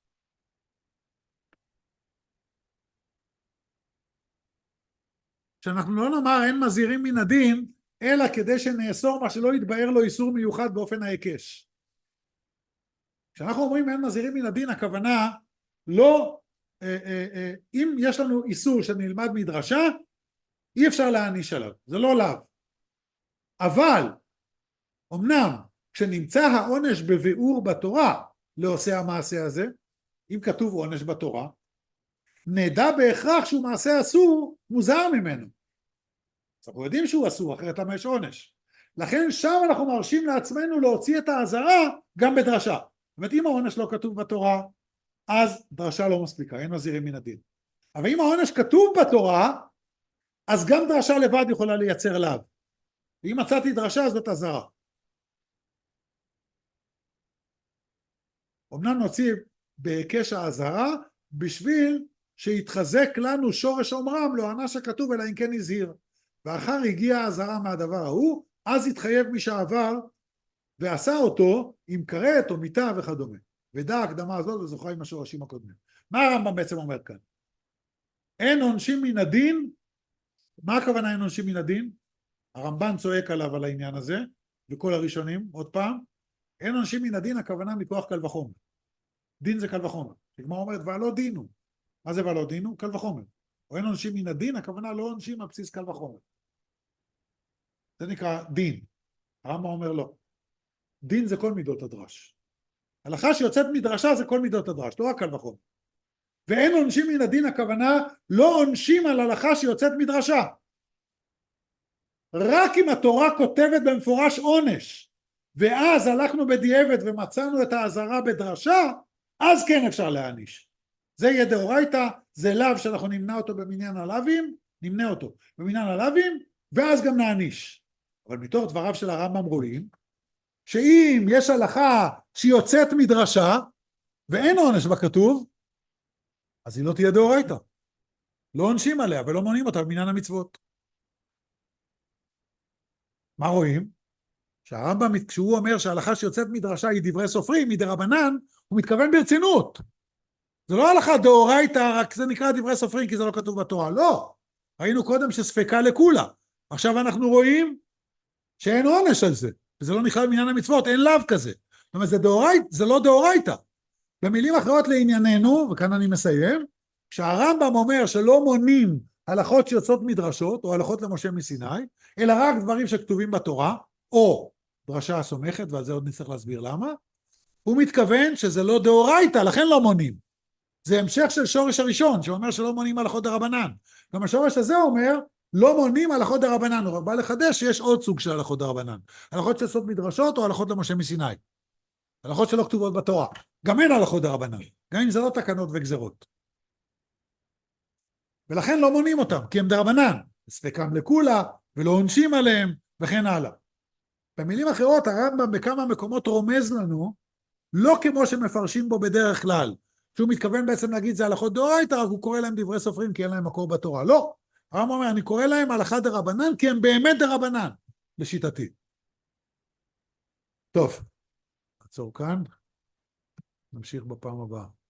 שאנחנו לא נאמר אין מזהירים מן הדין, אלא כדי שנאסור מה שלא יתבהר לו איסור מיוחד באופן ההיקש. כשאנחנו אומרים אין מזהירים מן הדין, הכוונה לא, אה, אה, אה, אם יש לנו איסור שנלמד מדרשה, אי אפשר להעניש עליו, זה לא לאו. אבל, אמנם, כשנמצא העונש בביאור בתורה לעושה המעשה הזה, אם כתוב עונש בתורה, נדע בהכרח שהוא מעשה אסור, מוזהר ממנו. אנחנו יודעים שהוא אסור, אחרת למה יש עונש. לכן שם אנחנו מרשים לעצמנו להוציא את האזהרה גם בדרשה. זאת אומרת, אם העונש לא כתוב בתורה, אז דרשה לא מספיקה, אין מזהירים מן הדין. אבל אם העונש כתוב בתורה, אז גם דרשה לבד יכולה לייצר לאו. ואם מצאתי דרשה, אז זאת אזהרה. אמנם נוציא בהיקש האזהרה, בשביל שיתחזק לנו שורש אומרם, לא ענה שכתוב, אלא אם כן הזהיר. ואחר הגיעה האזהרה מהדבר ההוא, אז התחייב מי שעבר, ועשה אותו עם כרת או מיטה וכדומה. ודע הקדמה הזאת וזוכה עם השורשים הקודמים. מה הרמב"ם בעצם אומר כאן? אין עונשים מן הדין. מה הכוונה אין עונשים מן הדין? הרמב"ן צועק עליו על העניין הזה, וכל הראשונים, עוד פעם, אין עונשים מן הדין, הכוונה מכוח קל וחומר. דין זה קל וחומר. הגמרא אומרת, ולא דינו. מה זה ולא דינו? קל וחומר. או אין עונשים מן הדין, הכוונה לא עונשים על בסיס קל וחומר. זה נקרא דין. הרמב"ם אומר לא. דין זה כל מידות הדרש. הלכה שיוצאת מדרשה זה כל מידות הדרש, לא רק קל וחומר. ואין עונשים מן הדין, הכוונה לא עונשים על הלכה שיוצאת מדרשה. רק אם התורה כותבת במפורש עונש, ואז הלכנו בדיעבד ומצאנו את האזהרה בדרשה, אז כן אפשר להעניש. זה יהיה דאורייתא, זה לאו שאנחנו נמנע אותו במניין הלאווים, נמנע אותו במניין הלאווים, ואז גם נעניש. אבל מתוך דבריו של הרמב"ם רואים, שאם יש הלכה שיוצאת מדרשה, ואין עונש בכתוב, אז היא לא תהיה דאורייתא. לא עונשים עליה ולא מונעים אותה במניין המצוות. מה רואים? שהרמב"ם, כשהוא אומר שההלכה שיוצאת מדרשה היא דברי סופרים, מדרבנן, הוא מתכוון ברצינות. זה לא הלכה דאורייתא, רק זה נקרא דברי סופרים כי זה לא כתוב בתורה, לא. ראינו קודם שספקה לכולה. עכשיו אנחנו רואים שאין עונש על זה, וזה לא נכלל בעניין המצוות, אין לאו כזה. זאת אומרת, זה, דאורייתא, זה לא דאורייתא. במילים אחרות לענייננו, וכאן אני מסיים, כשהרמב"ם אומר שלא מונים הלכות שיוצאות מדרשות, או הלכות למשה מסיני, אלא רק דברים שכתובים בתורה, או דרשה הסומכת, ועל זה עוד נצטרך להסביר למה, הוא מתכוון שזה לא דאורייתא, לכן לא מונים. זה המשך של שורש הראשון, שאומר שלא מונים הלכות דרבנן. גם השורש הזה אומר, לא מונים הלכות דרבנן, הוא בא לחדש שיש עוד סוג של הלכות דרבנן. הלכות שיוצאות מדרשות, או הלכות למשה מסיני. הלכות שלא כתובות בתורה. גם אין הלכות דרבנן, גם אם זה לא תקנות וגזרות. ולכן לא מונים אותם, כי הם דרבנן. ספקם לכולה, ולא עונשים עליהם, וכן הלאה. במילים אחרות, הרמב"ם בכמה מקומות רומז לנו, לא כמו שמפרשים בו בדרך כלל, שהוא מתכוון בעצם להגיד זה הלכות דאורייתא, רק הוא קורא להם דברי סופרים כי אין להם מקור בתורה. לא, הרמב"ם אומר, אני קורא להם הלכה דרבנן, כי הם באמת דרבנן, לשיטתי. טוב, נעצור כאן, נמשיך בפעם הבאה.